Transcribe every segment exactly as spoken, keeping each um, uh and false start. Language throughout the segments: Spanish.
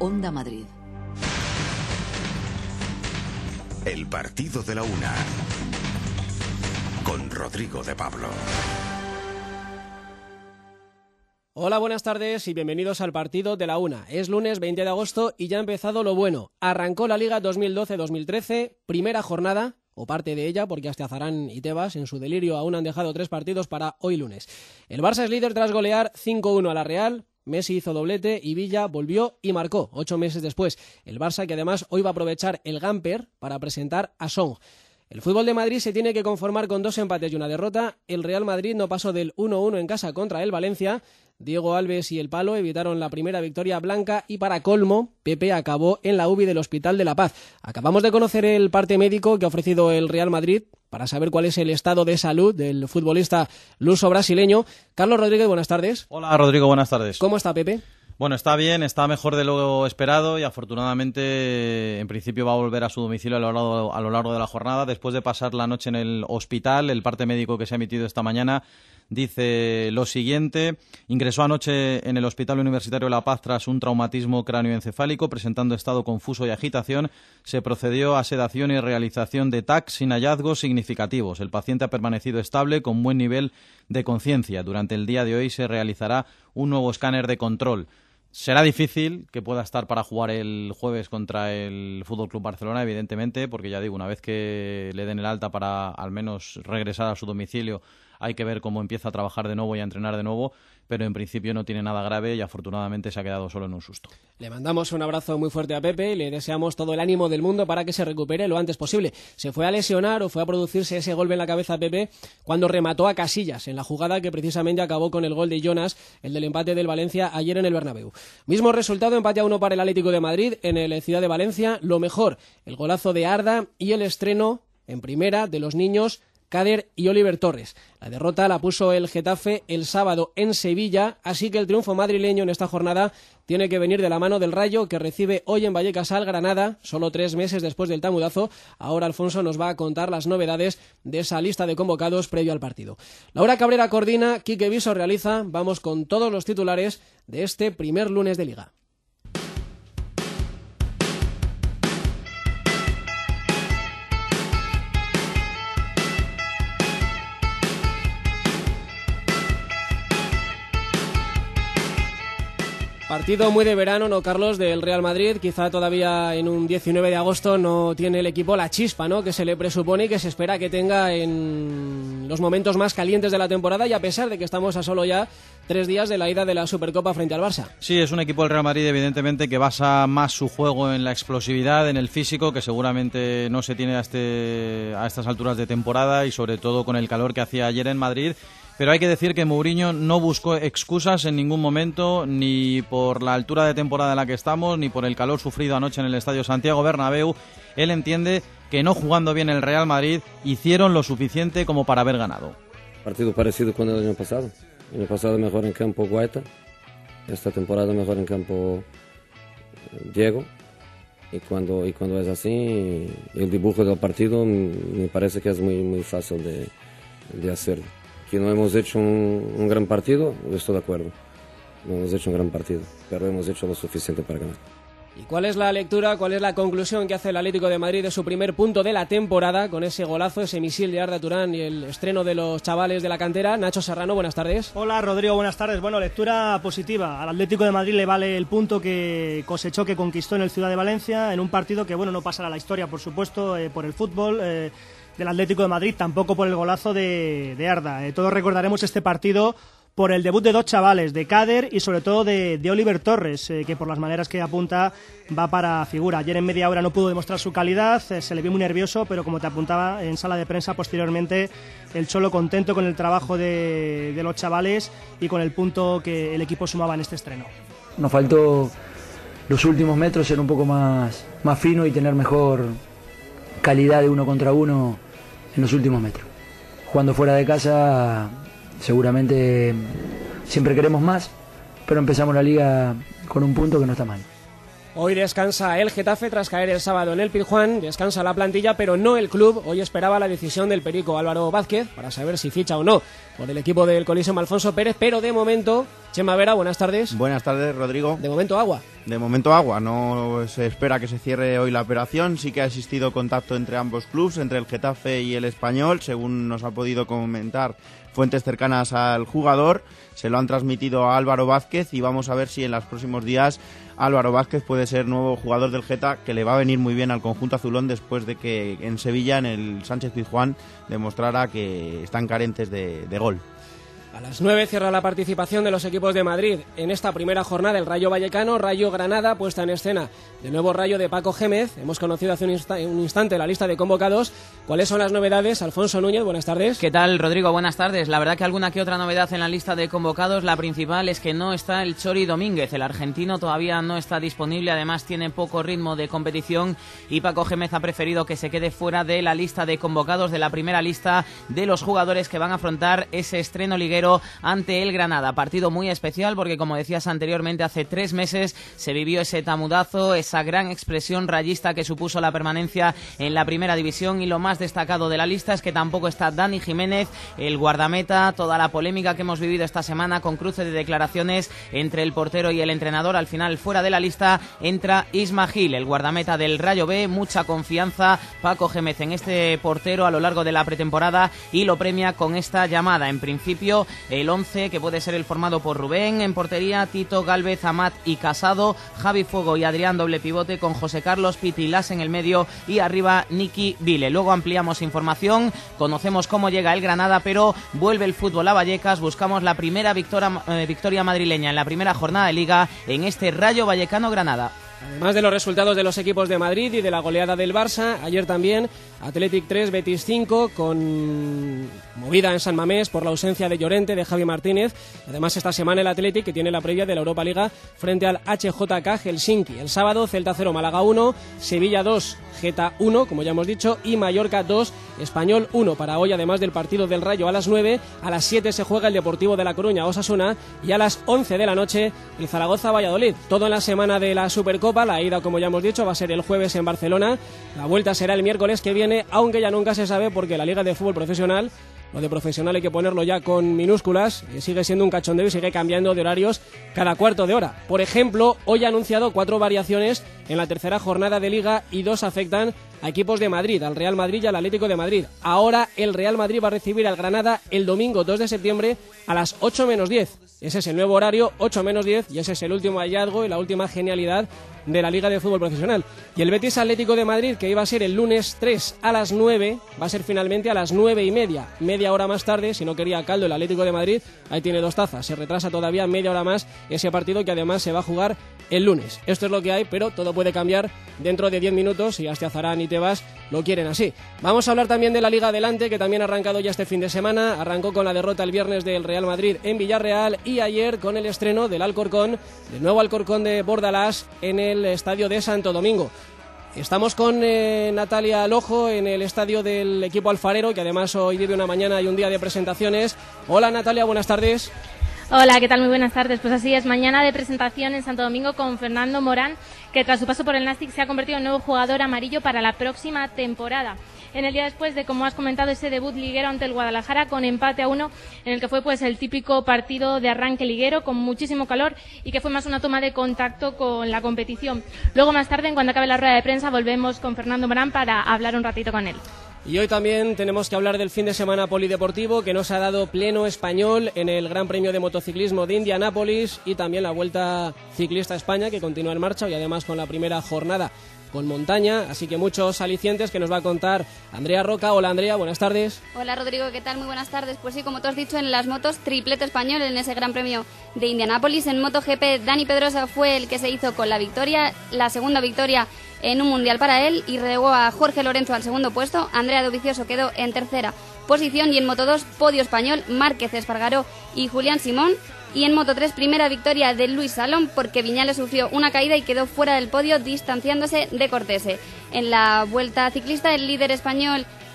Onda Madrid. El partido de la una, con Rodrigo de Pablo. Hola, buenas tardes y bienvenidos al partido de la una. Es lunes veinte de agosto y ya ha empezado lo bueno. Arrancó la Liga dos mil doce dos mil trece, primera jornada, o parte de ella, porque hasta Azarán y Tebas en su delirio aún han dejado tres partidos para hoy lunes. El Barça es líder tras golear cinco uno a la Real. Messi hizo doblete y Villa volvió y marcó ocho meses después. El Barça, que además hoy va a aprovechar el Gamper para presentar a Song. El fútbol de Madrid se tiene que conformar con dos empates y una derrota. El Real Madrid no pasó del uno uno en casa contra el Valencia. Diego Alves y el Palo evitaron la primera victoria blanca y para colmo, Pepe acabó en la U B I del Hospital de la Paz. Acabamos de conocer el parte médico que ha ofrecido el Real Madrid para saber cuál es el estado de salud del futbolista luso brasileño. Carlos Rodríguez, buenas tardes. Hola Rodrigo, buenas tardes. ¿Cómo está Pepe? Bueno, está bien, está mejor de lo esperado y afortunadamente en principio va a volver a su domicilio a lo largo, a lo largo de la jornada. Después de pasar la noche en el hospital, el parte médico que se ha emitido esta mañana dice lo siguiente: ingresó anoche en el Hospital Universitario de La Paz tras un traumatismo cráneoencefálico, presentando estado confuso y agitación. Se procedió a sedación y realización de T A C sin hallazgos significativos. El paciente ha permanecido estable con buen nivel de conciencia. Durante el día de hoy se realizará un nuevo escáner de control. Será difícil que pueda estar para jugar el jueves contra el F C Barcelona, evidentemente, porque ya digo, una vez que le den el alta para al menos regresar a su domicilio, hay que ver cómo empieza a trabajar de nuevo y a entrenar de nuevo, pero en principio no tiene nada grave y afortunadamente se ha quedado solo en un susto. Le mandamos un abrazo muy fuerte a Pepe y le deseamos todo el ánimo del mundo para que se recupere lo antes posible. Se fue a lesionar o fue a producirse ese golpe en la cabeza a Pepe cuando remató a Casillas en la jugada que precisamente acabó con el gol de Jonas, el del empate del Valencia ayer en el Bernabéu. Mismo resultado, empate a uno para el Atlético de Madrid en el Ciudad de Valencia. Lo mejor, el golazo de Arda y el estreno en primera de los niños Kader y Oliver Torres. La derrota la puso el Getafe el sábado en Sevilla, así que el triunfo madrileño en esta jornada tiene que venir de la mano del Rayo, que recibe hoy en Vallecas al Granada, solo tres meses después del tamudazo. Ahora Alfonso nos va a contar las novedades de esa lista de convocados previo al partido. Laura Cabrera coordina, Quique Viso realiza. Vamos con todos los titulares de este primer lunes de Liga. Partido muy de verano, ¿no, Carlos?, del Real Madrid. Quizá todavía en un diecinueve de agosto no tiene el equipo la chispa, ¿no?, que se le presupone y que se espera que tenga en los momentos más calientes de la temporada, y a pesar de que estamos a solo ya tres días de la ida de la Supercopa frente al Barça. Sí, es un equipo del Real Madrid, evidentemente, que basa más su juego en la explosividad, en el físico, que seguramente no se tiene a, este, a estas alturas de temporada y sobre todo con el calor que hacía ayer en Madrid. Pero hay que decir que Mourinho no buscó excusas en ningún momento, ni por la altura de temporada en la que estamos, ni por el calor sufrido anoche en el Estadio Santiago Bernabéu. Él entiende que no jugando bien el Real Madrid hicieron lo suficiente como para haber ganado. Partido parecido con el año pasado. El año pasado mejor en campo Guaita, esta temporada mejor en campo Diego. Y cuando, y cuando es así, el dibujo del partido me parece que es muy, muy fácil de, de hacer. Que no hemos hecho un, un gran partido, estoy de acuerdo. No hemos hecho un gran partido, pero hemos hecho lo suficiente para ganar. ¿Y cuál es la lectura, cuál es la conclusión que hace el Atlético de Madrid de su primer punto de la temporada, con ese golazo, ese misil de Arda Turán y el estreno de los chavales de la cantera? Nacho Serrano, buenas tardes. Hola Rodrigo, buenas tardes. Bueno, lectura positiva. Al Atlético de Madrid le vale el punto que cosechó, que conquistó en el Ciudad de Valencia, en un partido que, bueno, no pasará a la historia, por supuesto, eh, por el fútbol eh, del Atlético de Madrid, tampoco por el golazo de, de Arda. Eh, todos recordaremos este partido por el debut de dos chavales, de Kader y sobre todo de, de Oliver Torres, eh, que por las maneras que apunta va para figura. Ayer en media hora no pudo demostrar su calidad, eh, se le vio muy nervioso, pero como te apuntaba en sala de prensa posteriormente, el Cholo contento con el trabajo de, de los chavales y con el punto que el equipo sumaba en este estreno. Nos faltó los últimos metros ser un poco más, más fino y tener mejor calidad de uno contra uno en los últimos metros. Jugando fuera de casa seguramente siempre queremos más, pero empezamos la liga con un punto que no está mal. Hoy descansa el Getafe tras caer el sábado en el Pizjuán, descansa la plantilla, pero no el club. Hoy esperaba la decisión del perico Álvaro Vázquez para saber si ficha o no por el equipo del Coliseum Alfonso Pérez, pero de momento, Chema Vera, buenas tardes. Buenas tardes, Rodrigo. De momento agua. De momento agua, no se espera que se cierre hoy la operación. Sí que ha existido contacto entre ambos clubes, entre el Getafe y el Español, según nos ha podido comentar fuentes cercanas al jugador. Se lo han transmitido a Álvaro Vázquez y vamos a ver si en los próximos días Álvaro Vázquez puede ser nuevo jugador del Geta, que le va a venir muy bien al conjunto azulón después de que en Sevilla, en el Sánchez Pizjuán, demostrara que están carentes de, de gol. A las nueve cierra la participación de los equipos de Madrid en esta primera jornada. El Rayo Vallecano, Rayo Granada, puesta en escena de nuevo Rayo de Paco Gémez. Hemos conocido hace un, insta- un instante la lista de convocados. ¿Cuáles son las novedades? Alfonso Núñez, buenas tardes. ¿Qué tal, Rodrigo? Buenas tardes. La verdad que alguna que otra novedad en la lista de convocados. La principal es que no está el Chori Domínguez. El argentino todavía no está disponible, además tiene poco ritmo de competición y Paco Gémez ha preferido que se quede fuera de la lista de convocados, de la primera lista de los jugadores que van a afrontar ese estreno liguero ante el Granada. Partido muy especial porque, como decías anteriormente, hace tres meses se vivió ese tamudazo, esa gran expresión rayista que supuso la permanencia en la primera división, y lo más destacado de la lista es que tampoco está Dani Jiménez, el guardameta. Toda la polémica que hemos vivido esta semana con cruce de declaraciones entre el portero y el entrenador, al final fuera de la lista entra Isma Gil, el guardameta del Rayo B. Mucha confianza Paco Gémez en este portero a lo largo de la pretemporada y lo premia con esta llamada. En principio el once, que puede ser el formado por Rubén en portería, Tito, Gálvez, Amat y Casado, Javi Fuego y Adrián doble pivote, con José Carlos Pitilas en el medio y arriba Niki Vile. Luego ampliamos información, conocemos cómo llega el Granada, pero vuelve el fútbol a Vallecas. Buscamos la primera victoria, eh, victoria madrileña en la primera jornada de Liga en este Rayo Vallecano Granada. Además de los resultados de los equipos de Madrid y de la goleada del Barça, ayer también Athletic tres, Betis cinco, con movida en San Mamés por la ausencia de Llorente, de Javi Martínez. Además, esta semana el Athletic, que tiene la previa de la Europa Liga frente al H J K Helsinki. El sábado, Celta cero, Málaga uno, Sevilla dos, Geta uno, como ya hemos dicho, y Mallorca dos, Español uno. Para hoy, además del partido del Rayo a las nueve, a las siete se juega el Deportivo de La Coruña Osasuna, y a las once de la noche el Zaragoza Valladolid. Todo en la semana de la Supercopa. La ida, como ya hemos dicho, va a ser el jueves en Barcelona. La vuelta será el miércoles que viene, aunque ya nunca se sabe, porque la Liga de Fútbol Profesional, lo de profesional hay que ponerlo ya con minúsculas, y sigue siendo un cachondeo y sigue cambiando de horarios cada cuarto de hora. Por ejemplo, hoy ha anunciado cuatro variaciones en la tercera jornada de Liga y dos afectan a equipos de Madrid, al Real Madrid y al Atlético de Madrid. Ahora el Real Madrid va a recibir al Granada el domingo dos de septiembre a las ocho menos diez. Ese es el nuevo horario, ocho menos diez, y ese es el último hallazgo y la última genialidad de la Liga de Fútbol Profesional. Y el Betis Atlético de Madrid, que iba a ser el lunes tres a las nueve, va a ser finalmente a las nueve y media, media hora más tarde. Si no quería caldo el Atlético de Madrid, ahí tiene dos tazas. Se retrasa todavía media hora más ese partido, que además se va a jugar el lunes. Esto es lo que hay, pero todo puede cambiar dentro de diez minutos si hasta Azarán y Tebas lo quieren así. Vamos a hablar también de la Liga Adelante, que también ha arrancado ya este fin de semana. Arrancó con la derrota el viernes del Real Madrid en Villarreal y ayer con el estreno del Alcorcón, del nuevo Alcorcón de Bordalás, en el estadio de Santo Domingo. Estamos con eh, Natalia Lojo en el estadio del equipo alfarero, que además hoy vive una mañana y un día de presentaciones. Hola Natalia, buenas tardes. Hola, ¿qué tal? Muy buenas tardes. Pues así es, mañana de presentación en Santo Domingo con Fernando Morán, que tras su paso por el Nastic se ha convertido en nuevo jugador amarillo para la próxima temporada. En el día después de, como has comentado, ese debut liguero ante el Guadalajara con empate a uno, en el que fue pues el típico partido de arranque liguero con muchísimo calor y que fue más una toma de contacto con la competición. Luego, más tarde, en cuanto acabe la rueda de prensa, volvemos con Fernando Morán para hablar un ratito con él. Y hoy también tenemos que hablar del fin de semana polideportivo, que nos ha dado pleno español en el Gran Premio de Motociclismo de Indianápolis, y también la Vuelta Ciclista a España, que continúa en marcha, y además con la primera jornada con montaña, así que muchos alicientes que nos va a contar Andrea Roca. Hola Andrea, buenas tardes. Hola Rodrigo, ¿qué tal? Muy buenas tardes. Pues sí, como tú has dicho, en las motos, triplete español en ese Gran Premio de Indianápolis. En MotoGP, Dani Pedrosa fue el que se hizo con la victoria, la segunda victoria en un mundial para él, y relegó a Jorge Lorenzo al segundo puesto. Andrea Dovizioso quedó en tercera posición, y en Moto dos, podio español, Márquez, Espargaró y Julián Simón. Y en Moto tres, primera victoria de Luis Salom, porque Viñales sufrió una caída y quedó fuera del podio, distanciándose de Cortese. En la Vuelta Ciclista, el líder español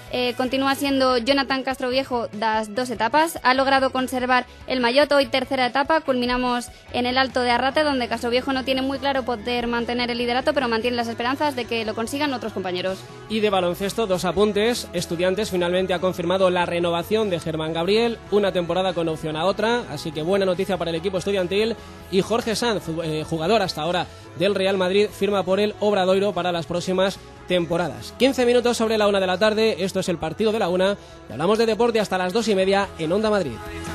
eh, continúa siendo Jonathan Castroviejo das dos etapas. Ha logrado conservar el maillot, hoy tercera etapa. Culminamos en el Alto de Arrate, donde Castroviejo no tiene muy claro poder mantener el liderato, pero mantiene las esperanzas de que lo consigan otros compañeros. Y de baloncesto, dos apuntes. Estudiantes finalmente ha confirmado la renovación de Germán Gabriel, una temporada con opción a otra, así que buena noticia para el equipo estudiantil. Y Jorge Sanz, eh, jugador hasta ahora del Real Madrid, firma por el Obradoiro para las próximas temporadas. quince minutos sobre la una de la tarde, esto es el partido de la una, y hablamos de deporte hasta las dos y media en Onda Madrid.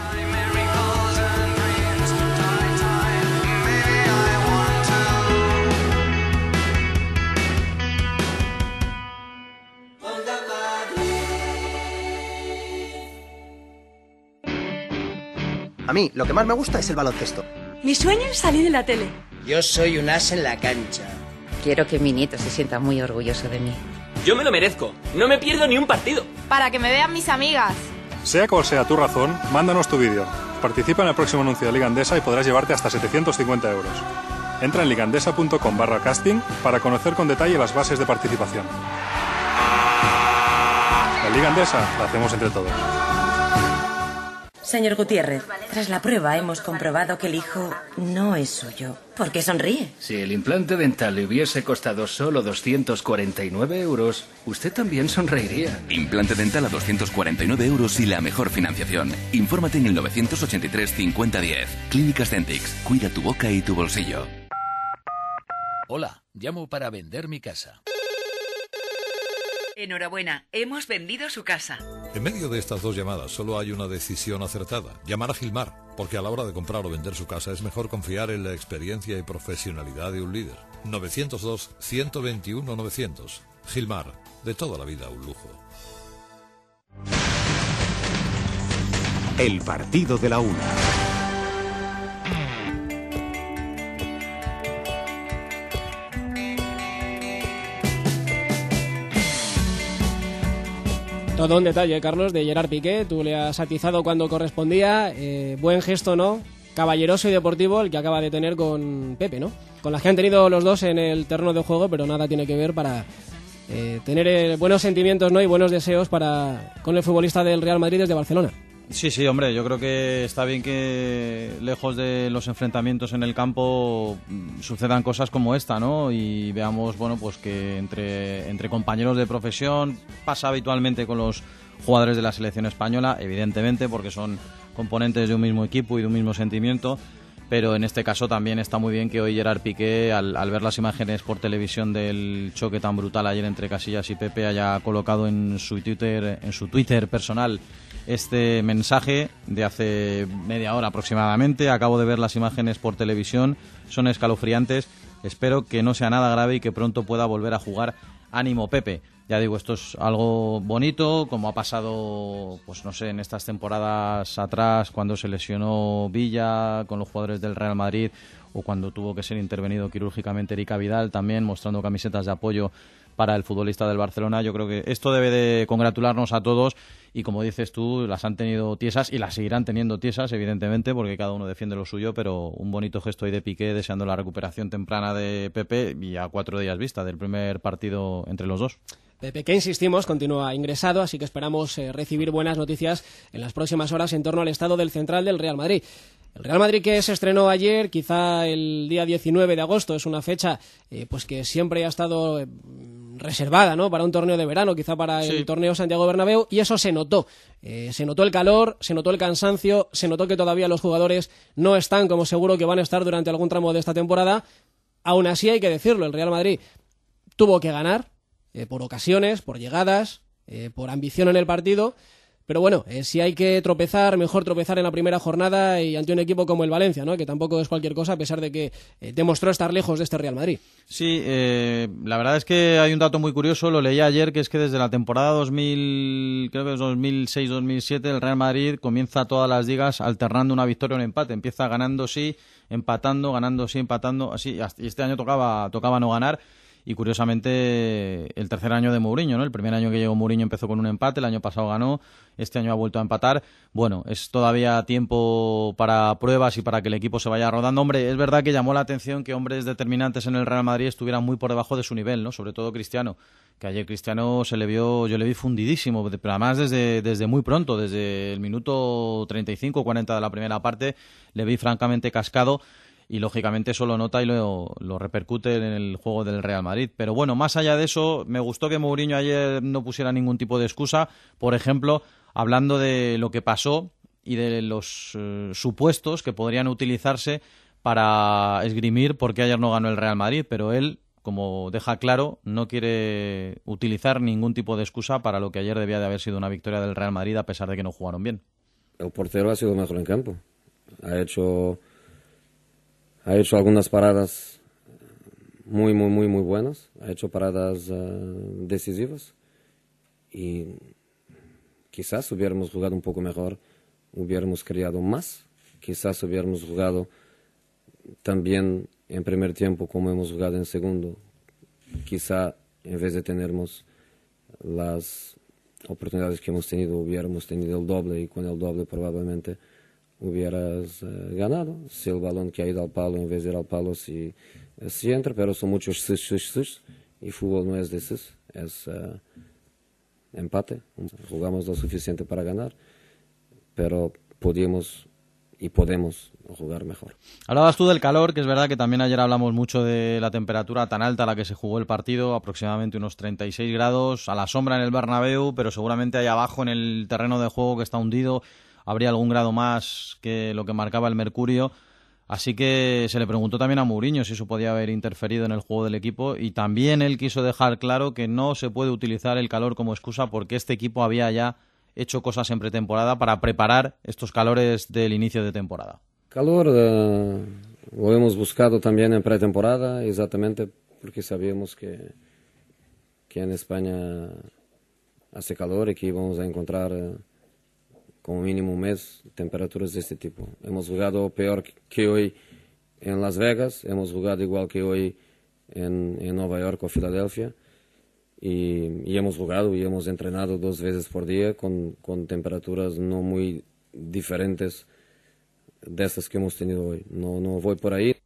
A mí, lo que más me gusta es el baloncesto. Mi sueño es salir en la tele. Yo soy un as en la cancha. Quiero que mi nieto se sienta muy orgulloso de mí. Yo me lo merezco. No me pierdo ni un partido. Para que me vean mis amigas. Sea cual sea tu razón, mándanos tu vídeo. Participa en el próximo anuncio de Liga Endesa y podrás llevarte hasta setecientos cincuenta euros. Entra en ligandesa.com barra casting para conocer con detalle las bases de participación. La Liga Endesa la hacemos entre todos. Señor Gutiérrez, tras la prueba hemos comprobado que el hijo no es suyo. ¿Por qué sonríe? Si el implante dental le hubiese costado solo doscientos cuarenta y nueve euros, usted también sonreiría. Implante dental a doscientos cuarenta y nueve euros y la mejor financiación. Infórmate en el novecientos ochenta y tres cincuenta diez. Clínicas Dentix. Cuida tu boca y tu bolsillo. Hola, llamo para vender mi casa. Enhorabuena, hemos vendido su casa. En medio de estas dos llamadas solo hay una decisión acertada: llamar a Gilmar, porque a la hora de comprar o vender su casa es mejor confiar en la experiencia y profesionalidad de un líder. novecientos dos, ciento veintiuno, novecientos. Gilmar, de toda la vida un lujo. El partido de la una. Todo un detalle, Carlos, de Gerard Piqué. Tú le has atizado cuando correspondía. Eh, buen gesto, ¿no? Caballeroso y deportivo el que acaba de tener con Pepe, ¿no? Con las que han tenido los dos en el terreno de juego, pero nada tiene que ver para eh, tener eh, buenos sentimientos, ¿no? Y buenos deseos para con el futbolista del Real Madrid desde Barcelona. Sí, sí, hombre, yo creo que está bien que lejos de los enfrentamientos en el campo sucedan cosas como esta, ¿no? Y veamos, bueno, pues que entre, entre compañeros de profesión pasa habitualmente con los jugadores de la selección española, evidentemente, porque son componentes de un mismo equipo y de un mismo sentimiento, pero en este caso también está muy bien que hoy Gerard Piqué, al, al ver las imágenes por televisión del choque tan brutal ayer entre Casillas y Pepe, haya colocado en su Twitter, en su Twitter personal este mensaje de hace media hora aproximadamente. Acabo de ver las imágenes por televisión, son escalofriantes. Espero que no sea nada grave y que pronto pueda volver a jugar. Ánimo, Pepe. Ya digo, esto es algo bonito, como ha pasado, pues no sé, en estas temporadas atrás, cuando se lesionó Villa con los jugadores del Real Madrid, o cuando tuvo que ser intervenido quirúrgicamente Erika Vidal, también mostrando camisetas de apoyo para el futbolista del Barcelona. Yo creo que esto debe de congratularnos a todos y, como dices tú, las han tenido tiesas y las seguirán teniendo tiesas, evidentemente, porque cada uno defiende lo suyo, pero un bonito gesto ahí de Piqué deseando la recuperación temprana de Pepe y a cuatro días vista del primer partido entre los dos. Pepe, que insistimos, continúa ingresado, así que esperamos eh, recibir buenas noticias en las próximas horas en torno al estado del central del Real Madrid. El Real Madrid, que se estrenó ayer, quizá el día diecinueve de agosto, es una fecha eh, pues que siempre ha estado eh, reservada, ¿no?, para un torneo de verano, quizá para sí. el torneo Santiago Bernabéu, y eso se notó. Eh, se notó el calor, se notó el cansancio, se notó que todavía los jugadores no están como seguro que van a estar durante algún tramo de esta temporada. Aún así hay que decirlo, el Real Madrid tuvo que ganar, eh, por ocasiones, por llegadas, eh, por ambición en el partido. Pero bueno, eh, si hay que tropezar, mejor tropezar en la primera jornada y ante un equipo como el Valencia, ¿no?, que tampoco es cualquier cosa, a pesar de que eh, demostró estar lejos de este Real Madrid. Sí, eh, la verdad es que hay un dato muy curioso, lo leí ayer, que es que desde la temporada dos mil, creo que es dos mil seis dos mil siete, el Real Madrid comienza todas las ligas alternando una victoria o un empate. Empieza ganando sí, empatando, ganando sí, empatando, así, y este año tocaba, tocaba no ganar. y curiosamente el tercer año de Mourinho, ¿no? El primer año que llegó Mourinho empezó con un empate, el año pasado ganó, este año ha vuelto a empatar. Bueno, es todavía tiempo para pruebas y para que el equipo se vaya rodando. Hombre, es verdad que llamó la atención que hombres determinantes en el Real Madrid estuvieran muy por debajo de su nivel, ¿no? Sobre todo Cristiano, que ayer Cristiano se le vio, yo le vi fundidísimo, pero además desde, desde muy pronto, desde el minuto treinta y cinco cuarenta de la primera parte, le vi francamente cascado. Y lógicamente eso lo nota y lo, lo repercute en el juego del Real Madrid. Pero bueno, más allá de eso, me gustó que Mourinho ayer no pusiera ningún tipo de excusa. Por ejemplo, hablando de lo que pasó y de los eh, supuestos que podrían utilizarse para esgrimir por qué ayer no ganó el Real Madrid. Pero él, como deja claro, no quiere utilizar ningún tipo de excusa para lo que ayer debía de haber sido una victoria del Real Madrid, a pesar de que no jugaron bien. El portero ha sido mejor en campo. Ha hecho... Ha hecho algunas paradas muy, muy, muy, muy buenas. Ha hecho paradas uh, decisivas. Y quizás hubiéramos jugado un poco mejor, hubiéramos creado más. Quizás hubiéramos jugado también en primer tiempo como hemos jugado en segundo. Quizá en vez de tenermos las oportunidades que hemos tenido, hubiéramos tenido el doble, y con el doble probablemente hubieras uh, ganado. Si el balón que ha ido al palo en vez de ir al palo si, si entra, pero son muchos sus, sus, sus, y fútbol no es de sus, es uh, empate. Jugamos lo suficiente para ganar, pero podíamos y podemos jugar mejor. Hablabas tú del calor, que es verdad que también ayer hablamos mucho de la temperatura tan alta a la que se jugó el partido, aproximadamente unos treinta y seis grados, a la sombra en el Bernabéu, pero seguramente ahí abajo en el terreno de juego que está hundido habría algún grado más que lo que marcaba el mercurio. Así que se le preguntó también a Mourinho si eso podía haber interferido en el juego del equipo, y también él quiso dejar claro que no se puede utilizar el calor como excusa, porque este equipo había ya hecho cosas en pretemporada para preparar estos calores del inicio de temporada. Calor uh, lo hemos buscado también en pretemporada, exactamente porque sabíamos que, que en España hace calor y que íbamos a encontrar uh, como mínimo un mes temperaturas de este tipo. Hemos jugado peor que hoy en Las Vegas, hemos jugado igual que hoy en, en Nueva York o Filadelfia, y, y hemos jugado y hemos entrenado dos veces por día con, con temperaturas no muy diferentes de estas que hemos tenido hoy. No, no voy por ahí.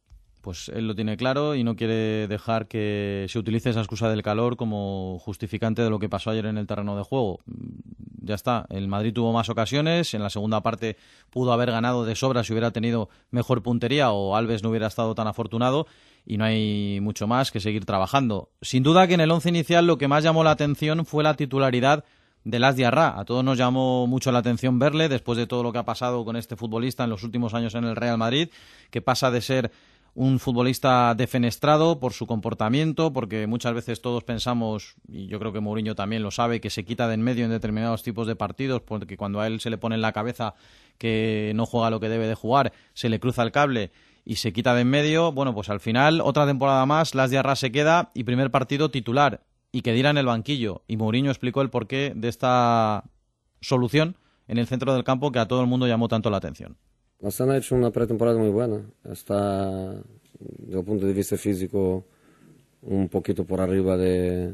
Pues él lo tiene claro y no quiere dejar que se utilice esa excusa del calor como justificante de lo que pasó ayer en el terreno de juego. Ya está, el Madrid tuvo más ocasiones, en la segunda parte pudo haber ganado de sobra si hubiera tenido mejor puntería o Alves no hubiera estado tan afortunado, y no hay mucho más que seguir trabajando. Sin duda que en el once inicial lo que más llamó la atención fue la titularidad de Las Diarra. A todos nos llamó mucho la atención verle después de todo lo que ha pasado con este futbolista en los últimos años en el Real Madrid, que pasa de ser un futbolista defenestrado por su comportamiento, porque muchas veces todos pensamos, y yo creo que Mourinho también lo sabe, que se quita de en medio en determinados tipos de partidos, porque cuando a él se le pone en la cabeza que no juega lo que debe de jugar, se le cruza el cable y se quita de en medio. Bueno, pues al final, otra temporada más, Las Diarra se queda y primer partido titular, y que diera en el banquillo. Y Mourinho explicó el porqué de esta solución en el centro del campo que a todo el mundo llamó tanto la atención. Nos han hecho una pretemporada muy buena. Está, desde el punto de vista físico, un poquito por arriba de,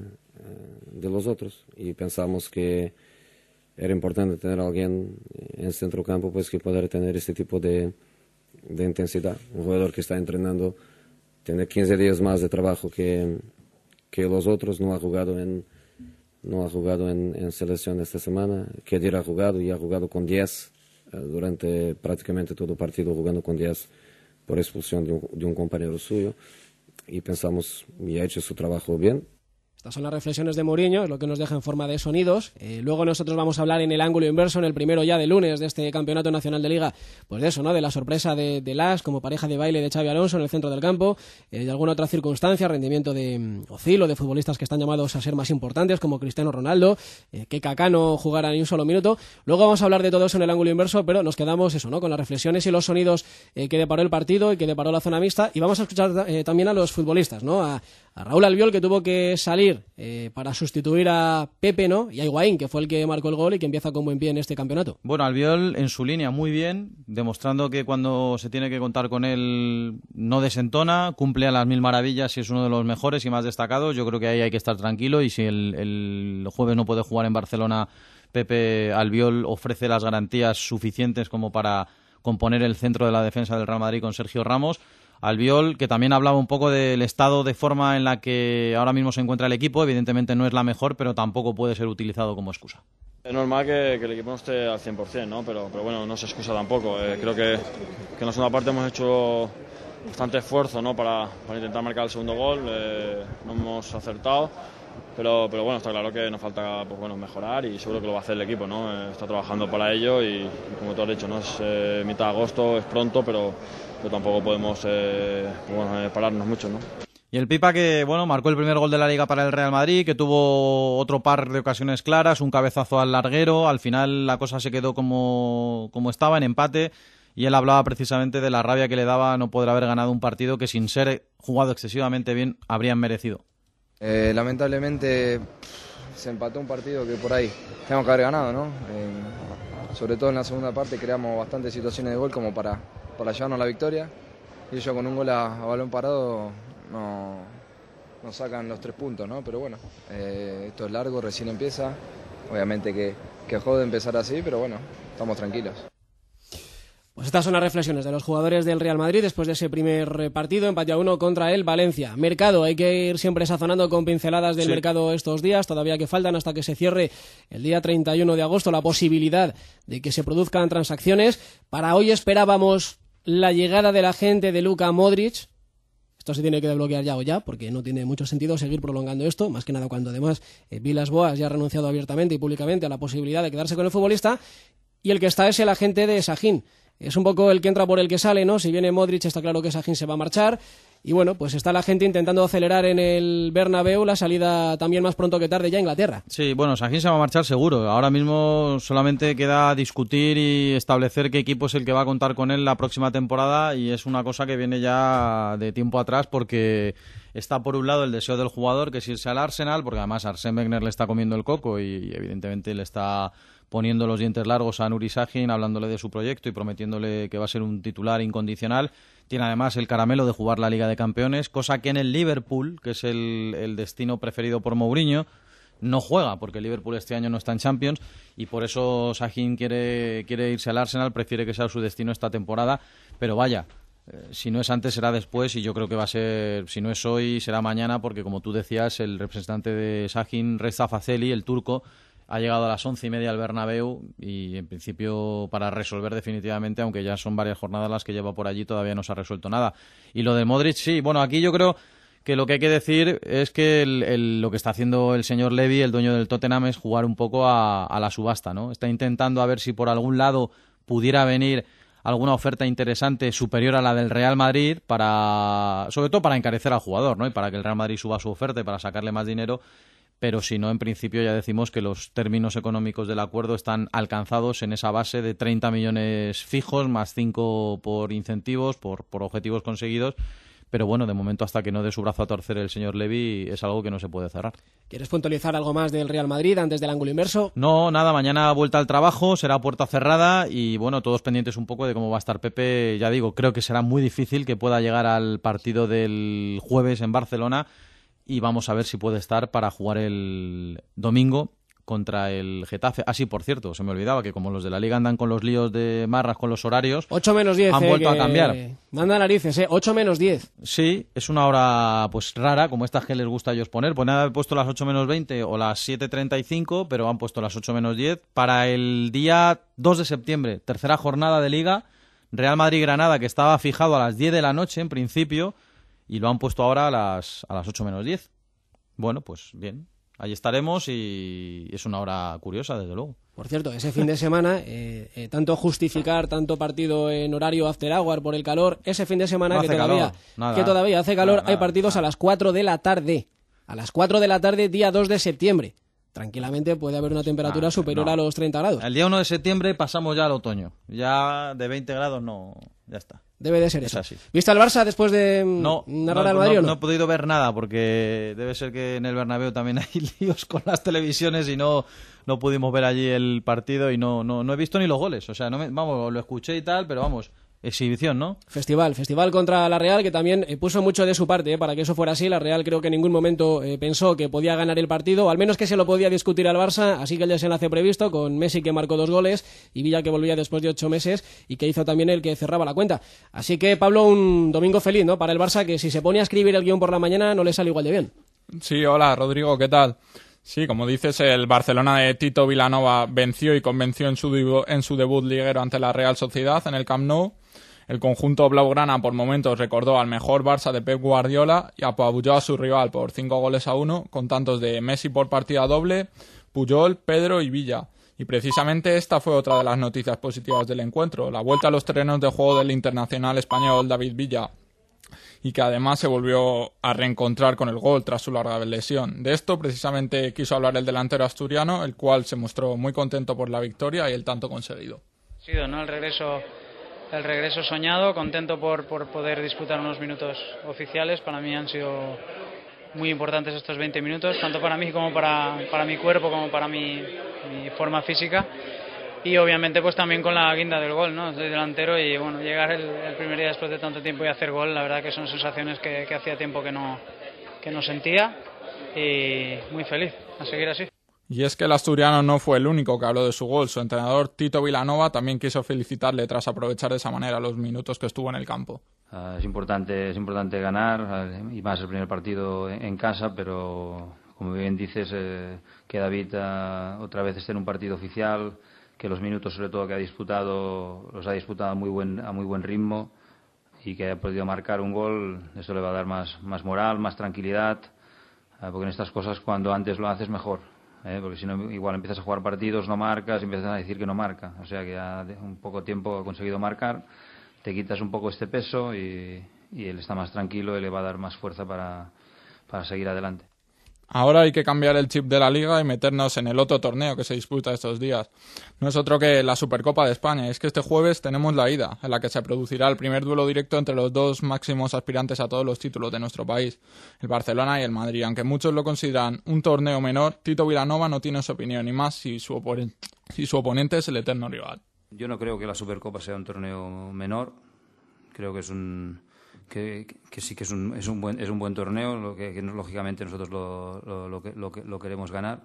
de los otros. Y pensamos que era importante tener a alguien en el centro del campo, pues, que poder tener este tipo de, de intensidad. Un jugador que está entrenando, tiene quince días más de trabajo que, que los otros. No ha jugado en, no ha jugado en, en selección esta semana. Kedir ha jugado y ha jugado con diez. Durante prácticamente todo el partido jugando con diez por expulsión de un, de un compañero suyo, y pensamos, y ha hecho su trabajo bien. Estas son las reflexiones de Mourinho, es lo que nos deja en forma de sonidos. Eh, luego nosotros vamos a hablar en el ángulo inverso, en el primero ya de lunes de este Campeonato Nacional de Liga, pues de eso, ¿no? De la sorpresa de, de Las como pareja de baile de Xabi Alonso en el centro del campo, eh, de alguna otra circunstancia, rendimiento de um, Ozil, de futbolistas que están llamados a ser más importantes, como Cristiano Ronaldo, eh, que Kaká no jugara ni un solo minuto. Luego vamos a hablar de todo eso en el ángulo inverso, pero nos quedamos eso, ¿no? Con las reflexiones y los sonidos eh, que deparó el partido y que deparó la zona mixta, y vamos a escuchar eh, también a los futbolistas, ¿no? A, a Raúl Albiol, que tuvo que salir venir eh, para sustituir a Pepe, ¿no? Y a Higuaín, que fue el que marcó el gol y que empieza con buen pie en este campeonato. Bueno, Albiol en su línea muy bien, demostrando que cuando se tiene que contar con él no desentona, cumple a las mil maravillas y es uno de los mejores y más destacados. Yo creo que ahí hay que estar tranquilo y si el, el jueves no puede jugar en Barcelona, Pepe Albiol ofrece las garantías suficientes como para componer el centro de la defensa del Real Madrid con Sergio Ramos. Albiol, que también hablaba un poco del estado de forma en la que ahora mismo se encuentra el equipo, evidentemente no es la mejor, pero tampoco puede ser utilizado como excusa. Es normal que, que el equipo no esté al cien por cien, ¿no? pero, pero bueno, no se excusa tampoco. Eh, creo que, que en la segunda parte hemos hecho bastante esfuerzo, ¿no? para, para intentar marcar el segundo gol, eh, no hemos acertado. Pero, pero bueno, está claro que nos falta pues, bueno, mejorar y seguro que lo va a hacer el equipo, ¿no? Eh, está trabajando para ello y, y como tú has dicho, ¿no? Es eh, mitad de agosto, es pronto, pero, pero tampoco podemos eh, bueno, eh, pararnos mucho, ¿no? Y el Pipa que, bueno, marcó el primer gol de la Liga para el Real Madrid, que tuvo otro par de ocasiones claras, un cabezazo al larguero, al final la cosa se quedó como, como estaba, en empate, y él hablaba precisamente de la rabia que le daba no poder haber ganado un partido que sin ser jugado excesivamente bien habrían merecido. Eh, lamentablemente se empató un partido que por ahí tenemos que haber ganado, ¿no? Eh, sobre todo en la segunda parte creamos bastantes situaciones de gol como para, para llevarnos la victoria y ellos con un gol a, a balón parado no, nos sacan los tres puntos, ¿no? Pero bueno, eh, esto es largo, recién empieza, obviamente que, que jode empezar así, pero bueno, estamos tranquilos. Pues estas son las reflexiones de los jugadores del Real Madrid después de ese primer partido, empate a uno contra el Valencia. Mercado, hay que ir siempre sazonando con pinceladas del sí. mercado estos días, todavía que faltan hasta que se cierre el día treinta y uno de agosto la posibilidad de que se produzcan transacciones. Para hoy esperábamos la llegada de la gente de Luka Modric. Esto se tiene que desbloquear ya o ya, porque no tiene mucho sentido seguir prolongando esto, más que nada cuando además eh, Villas-Boas ya ha renunciado abiertamente y públicamente a la posibilidad de quedarse con el futbolista, y el que está es el agente de Sahin. Es un poco el que entra por el que sale, ¿no? Si viene Modric está claro que Sahin se va a marchar y bueno, pues está la gente intentando acelerar en el Bernabéu la salida también más pronto que tarde ya a Inglaterra. Sí, bueno, Sahin se va a marchar seguro. Ahora mismo solamente queda discutir y establecer qué equipo es el que va a contar con él la próxima temporada y es una cosa que viene ya de tiempo atrás porque está por un lado el deseo del jugador que es irse al Arsenal, porque además Arsène Wenger le está comiendo el coco y evidentemente le está poniendo los dientes largos a Nuri Sahin, hablándole de su proyecto y prometiéndole que va a ser un titular incondicional. Tiene además el caramelo de jugar la Liga de Campeones, cosa que en el Liverpool, que es el, el destino preferido por Mourinho, no juega, porque el Liverpool este año no está en Champions y por eso Sahin quiere, quiere irse al Arsenal, prefiere que sea su destino esta temporada, pero vaya, eh, si no es antes será después y yo creo que va a ser, si no es hoy, será mañana, porque como tú decías, el representante de Sahin, Reza Fazeli, el turco, ha llegado a las once y media al Bernabéu y en principio para resolver definitivamente, aunque ya son varias jornadas las que lleva por allí, todavía no se ha resuelto nada. Y lo de Modric, sí, bueno, aquí yo creo que lo que hay que decir es que el, el, lo que está haciendo el señor Levy, el dueño del Tottenham, es jugar un poco a, a la subasta, ¿no? Está intentando a ver si por algún lado pudiera venir alguna oferta interesante superior a la del Real Madrid, para sobre todo para encarecer al jugador, ¿no? Y para que el Real Madrid suba su oferta y para sacarle más dinero. Pero si no, en principio ya decimos que los términos económicos del acuerdo están alcanzados en esa base de treinta millones fijos, más cinco por incentivos, por, por objetivos conseguidos. Pero bueno, de momento hasta que no dé su brazo a torcer el señor Levy es algo que no se puede cerrar. ¿Quieres puntualizar algo más del Real Madrid antes del ángulo inverso? No, nada, mañana vuelta al trabajo, será puerta cerrada y bueno, todos pendientes un poco de cómo va a estar Pepe. Ya digo, creo que será muy difícil que pueda llegar al partido del jueves en Barcelona. Y vamos a ver si puede estar para jugar el domingo contra el Getafe. Ah, sí, por cierto, se me olvidaba que como los de la Liga andan con los líos de marras con los horarios, ocho menos diez, han eh, vuelto a cambiar. Manda narices, ¿eh? ocho menos diez. Sí, es una hora pues rara, como estas que les gusta a ellos poner. Pues nada, he puesto las ocho menos veinte o las siete treinta y cinco, pero han puesto las ocho menos diez. Para el día dos de septiembre, tercera jornada de Liga, Real Madrid-Granada, que estaba fijado a las diez de la noche en principio, y lo han puesto ahora a las, a las ocho menos diez. Bueno, pues bien, ahí estaremos y es una hora curiosa, desde luego. Por cierto, ese fin de semana, eh, eh, tanto justificar tanto partido en horario after hour por el calor, ese fin de semana no que, todavía, nada, que todavía hace calor, nada, hay partidos nada. a las cuatro de la tarde. A las cuatro de la tarde, día dos de septiembre. Tranquilamente puede haber una temperatura ah, superior no. a los treinta grados. El día uno de septiembre pasamos ya al otoño. Ya de veinte grados no, ya está. Debe de ser es eso. Así. ¿Viste al Barça después de no, narrar no, al Madrid no, o no? No he podido ver nada porque debe ser que en el Bernabéu también hay líos con las televisiones y no, no pudimos ver allí el partido y no, no, no he visto ni los goles. O sea, no me, vamos, lo escuché y tal, pero vamos... Exhibición, ¿no? Festival, festival contra la Real, que también eh, puso mucho de su parte eh, para que eso fuera así. La Real creo que en ningún momento eh, pensó que podía ganar el partido, o al menos que se lo podía discutir al Barça, así que el desenlace previsto, con Messi que marcó dos goles y Villa que volvía después de ocho meses y que hizo también el que cerraba la cuenta. Así que, Pablo, un domingo feliz, ¿no? Para el Barça, que si se pone a escribir el guión por la mañana no le sale igual de bien. Sí, hola, Rodrigo, ¿qué tal? Sí, como dices, el Barcelona de Tito Vilanova venció y convenció en su, en su debut liguero ante la Real Sociedad en el Camp Nou. El conjunto blaugrana por momentos recordó al mejor Barça de Pep Guardiola y apabulló a su rival por cinco goles a uno, con tantos de Messi por partida doble, Puyol, Pedro y Villa. Y precisamente esta fue otra de las noticias positivas del encuentro, la vuelta a los terrenos de juego del internacional español David Villa, y que además se volvió a reencontrar con el gol tras su larga lesión. De esto precisamente quiso hablar el delantero asturiano, el cual se mostró muy contento por la victoria y el tanto conseguido. Sí, ¿no? El regreso... El regreso soñado, contento por, por poder disputar unos minutos oficiales. Para mí han sido muy importantes estos veinte minutos, tanto para mí como para, para mi cuerpo, como para mi, mi forma física. Y obviamente pues también con la guinda del gol, ¿no? Soy delantero y bueno, llegar el, el primer día después de tanto tiempo y hacer gol, la verdad que son sensaciones que, que hacía tiempo que no, que no sentía, y muy feliz a seguir así. Y es que el asturiano no fue el único que habló de su gol. Su entrenador Tito Vilanova también quiso felicitarle tras aprovechar de esa manera los minutos que estuvo en el campo. Uh, es importante, es importante ganar, uh, y más el primer partido en, en casa, pero como bien dices, eh, que David uh, otra vez esté en un partido oficial, que los minutos sobre todo que ha disputado los ha disputado a muy buen, a muy buen ritmo y que haya podido marcar un gol, eso le va a dar más, más moral, más tranquilidad, uh, porque en estas cosas cuando antes lo haces mejor. Eh, porque si no, igual empiezas a jugar partidos, no marcas, y empiezas a decir que no marca. O sea que ya de un poco tiempo ha conseguido marcar, te quitas un poco este peso y, y él está más tranquilo y le va a dar más fuerza para, para seguir adelante. Ahora hay que cambiar el chip de la Liga y meternos en el otro torneo que se disputa estos días. No es otro que la Supercopa de España. Y es que este jueves tenemos la ida, en la que se producirá el primer duelo directo entre los dos máximos aspirantes a todos los títulos de nuestro país, el Barcelona y el Madrid. Aunque muchos lo consideran un torneo menor, Tito Vilanova no tiene su opinión, y más si su oponente, si su oponente es el eterno rival. Yo no creo que la Supercopa sea un torneo menor. Creo que es un... Que, que sí que es un, es un buen es un buen torneo, lo que, que lógicamente nosotros lo, lo, lo, que, lo, que, lo queremos ganar.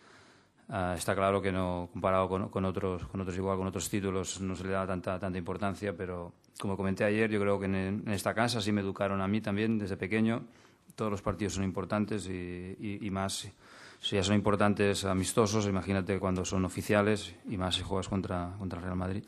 Uh, está claro que no, comparado con, con otros con otros igual con otros títulos, no se le da tanta tanta importancia, pero como comenté ayer, yo creo que en, en esta casa sí me educaron a mí también desde pequeño. Todos los partidos son importantes y, y, y más si ya son importantes amistosos, imagínate cuando son oficiales, y más si juegas contra contra el Real Madrid.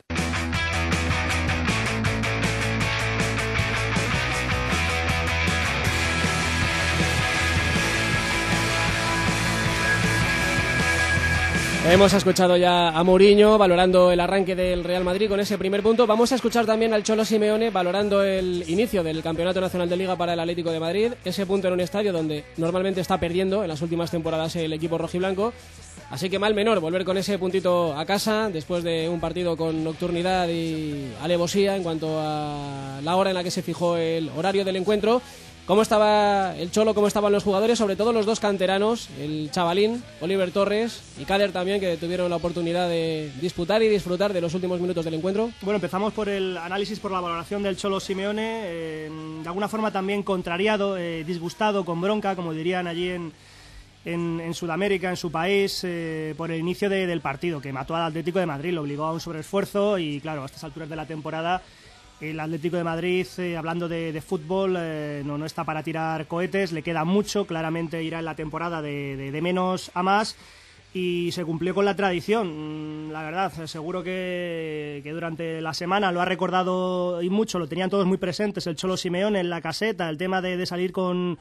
Hemos escuchado ya a Mourinho valorando el arranque del Real Madrid con ese primer punto. Vamos a escuchar también al Cholo Simeone valorando el inicio del Campeonato Nacional de Liga para el Atlético de Madrid. Ese punto en un estadio donde normalmente está perdiendo en las últimas temporadas el equipo rojiblanco. Así que mal menor volver con ese puntito a casa después de un partido con nocturnidad y alevosía en cuanto a la hora en la que se fijó el horario del encuentro. ¿Cómo estaba el Cholo, cómo estaban los jugadores? Sobre todo los dos canteranos, el chavalín, Oliver Torres, y Kader también, que tuvieron la oportunidad de disputar y disfrutar de los últimos minutos del encuentro. Bueno, empezamos por el análisis, por la valoración del Cholo Simeone, eh, de alguna forma también contrariado, eh, disgustado, con bronca, como dirían allí en, en, en Sudamérica, en su país, eh, por el inicio de, del partido, que mató al Atlético de Madrid, lo obligó a un sobreesfuerzo y claro, a estas alturas de la temporada el Atlético de Madrid, eh, hablando de, de fútbol, eh, no, no está para tirar cohetes, le queda mucho, claramente irá en la temporada de, de, de menos a más y se cumplió con la tradición, la verdad, seguro que, que durante la semana lo ha recordado y mucho, lo tenían todos muy presentes, el Cholo Simeone en la caseta, el tema de, de salir con,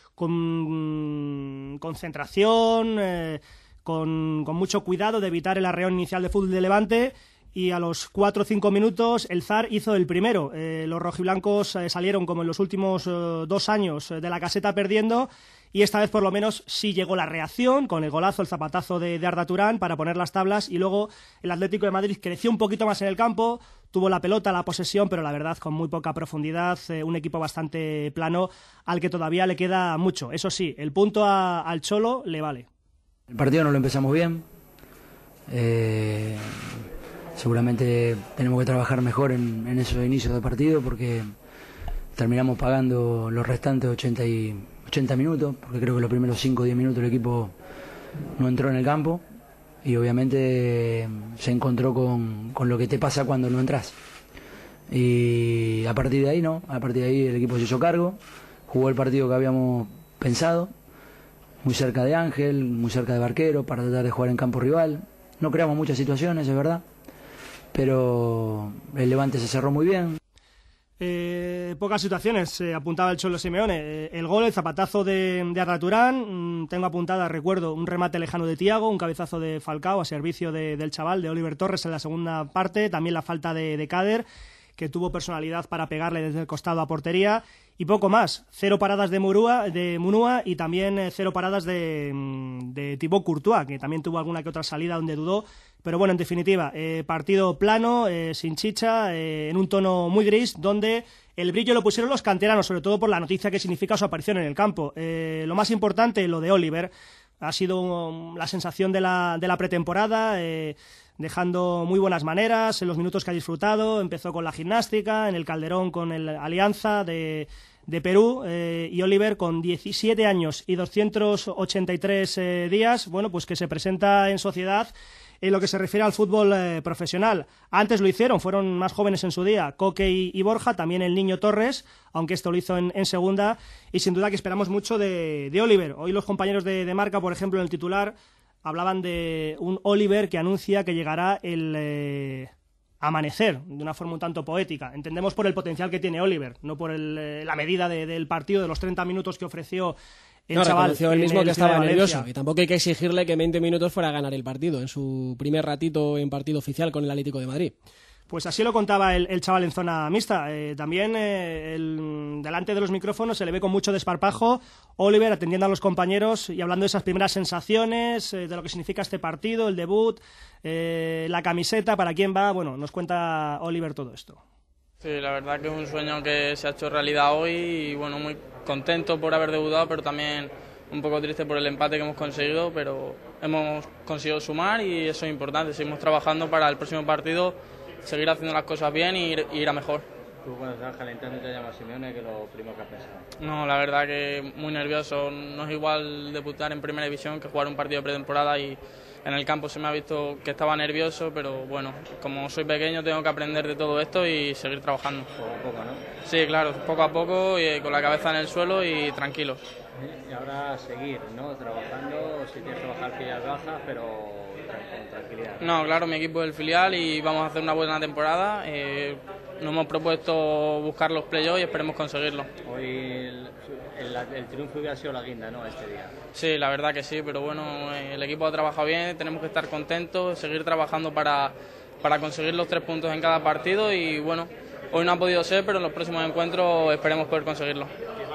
con concentración, eh, con, con mucho cuidado de evitar el arreón inicial de fútbol de Levante. y a los cuatro o cinco minutos el Zar hizo el primero. Eh, los rojiblancos eh, salieron como en los últimos eh, dos años eh, de la caseta perdiendo, y esta vez por lo menos sí llegó la reacción con el golazo, el zapatazo de, de Arda Turán para poner las tablas, y luego el Atlético de Madrid creció un poquito más en el campo, tuvo la pelota, la posesión, pero la verdad con muy poca profundidad, eh, un equipo bastante plano al que todavía le queda mucho. Eso sí, el punto a, al Cholo le vale. El partido no lo empezamos bien, eh, seguramente tenemos que trabajar mejor en, en esos inicios de partido, porque terminamos pagando los restantes ochenta, y, ochenta minutos, porque creo que los primeros cinco o diez minutos el equipo no entró en el campo, y obviamente se encontró con, con lo que te pasa cuando no entras. Y a partir de ahí no, a partir de ahí el equipo se hizo cargo, jugó el partido que habíamos pensado, muy cerca de Ángel, muy cerca de Barquero, para tratar de jugar en campo rival. No creamos muchas situaciones, es verdad, pero el Levante se cerró muy bien. Eh, pocas situaciones, eh, apuntaba el Cholo Simeone. Eh, el gol, el zapatazo de, de Arda Turán, mmm, tengo apuntada, recuerdo, un remate lejano de Thiago, un cabezazo de Falcao a servicio de, del chaval, de Oliver Torres en la segunda parte, también la falta de, de Kader, que tuvo personalidad para pegarle desde el costado a portería, y poco más. Cero paradas de Murúa, de Munúa, y también eh, cero paradas de, de Thibaut Courtois, que también tuvo alguna que otra salida donde dudó. Pero bueno, en definitiva, eh, partido plano, eh, sin chicha, eh, en un tono muy gris, donde el brillo lo pusieron los canteranos, sobre todo por la noticia que significa su aparición en el campo. Eh, lo más importante, lo de Oliver, ha sido um, la sensación de la, de la pretemporada, eh, dejando muy buenas maneras en los minutos que ha disfrutado. Empezó con la gimnástica, en el Calderón con el Alianza de, de Perú, eh, y Oliver con diecisiete años y doscientos ochenta y tres eh, días, bueno, pues que se presenta en sociedad en lo que se refiere al fútbol eh, profesional. Antes lo hicieron, fueron más jóvenes en su día, Coque y, y Borja, también el Niño Torres, aunque esto lo hizo en, en segunda, y sin duda que esperamos mucho de, de Oliver. Hoy los compañeros de, de Marca, por ejemplo, en el titular, hablaban de un Oliver que anuncia que llegará el eh, amanecer, de una forma un tanto poética. Entendemos por el potencial que tiene Oliver, no por el, eh, la medida de, del partido, de los treinta minutos que ofreció el no, chaval. Reconoció él mismo que estaba nervioso, y tampoco hay que exigirle que en veinte minutos fuera a ganar el partido en su primer ratito en partido oficial con el Atlético de Madrid. Pues así lo contaba el, el chaval en zona mixta. Eh, también eh, el, delante de los micrófonos se le ve con mucho desparpajo Oliver atendiendo a los compañeros y hablando de esas primeras sensaciones, eh, de lo que significa este partido, el debut, eh, la camiseta, para quién va. Bueno, nos cuenta Oliver todo esto. Sí, la verdad que es un sueño que se ha hecho realidad hoy, y bueno, muy contento por haber debutado, pero también un poco triste por el empate que hemos conseguido, pero hemos conseguido sumar y eso es importante. Seguimos trabajando para el próximo partido, seguir haciendo las cosas bien y ir, ir a mejor. ¿Tú cuando estabas calentando te llamas Simeone, que lo primero que has pensado? No, la verdad que muy nervioso. No es igual debutar en primera división que jugar un partido de pretemporada, y en el campo se me ha visto que estaba nervioso, pero bueno, como soy pequeño tengo que aprender de todo esto y seguir trabajando. Poco a poco, ¿no? Sí, claro, poco a poco, y con la cabeza en el suelo y tranquilos. Y ahora seguir, ¿no? Trabajando, si tienes que bajar filial baja, pero con tranquilidad. No, claro, mi equipo es el filial y vamos a hacer una buena temporada. Eh, nos hemos propuesto buscar los playoffs y esperemos conseguirlo. Hoy el, el, el triunfo hubiera sido la guinda, ¿no?, este día. Sí, la verdad que sí, pero bueno, el equipo ha trabajado bien, tenemos que estar contentos, seguir trabajando para, para conseguir los tres puntos en cada partido, y bueno, hoy no ha podido ser, pero en los próximos encuentros esperemos poder conseguirlo.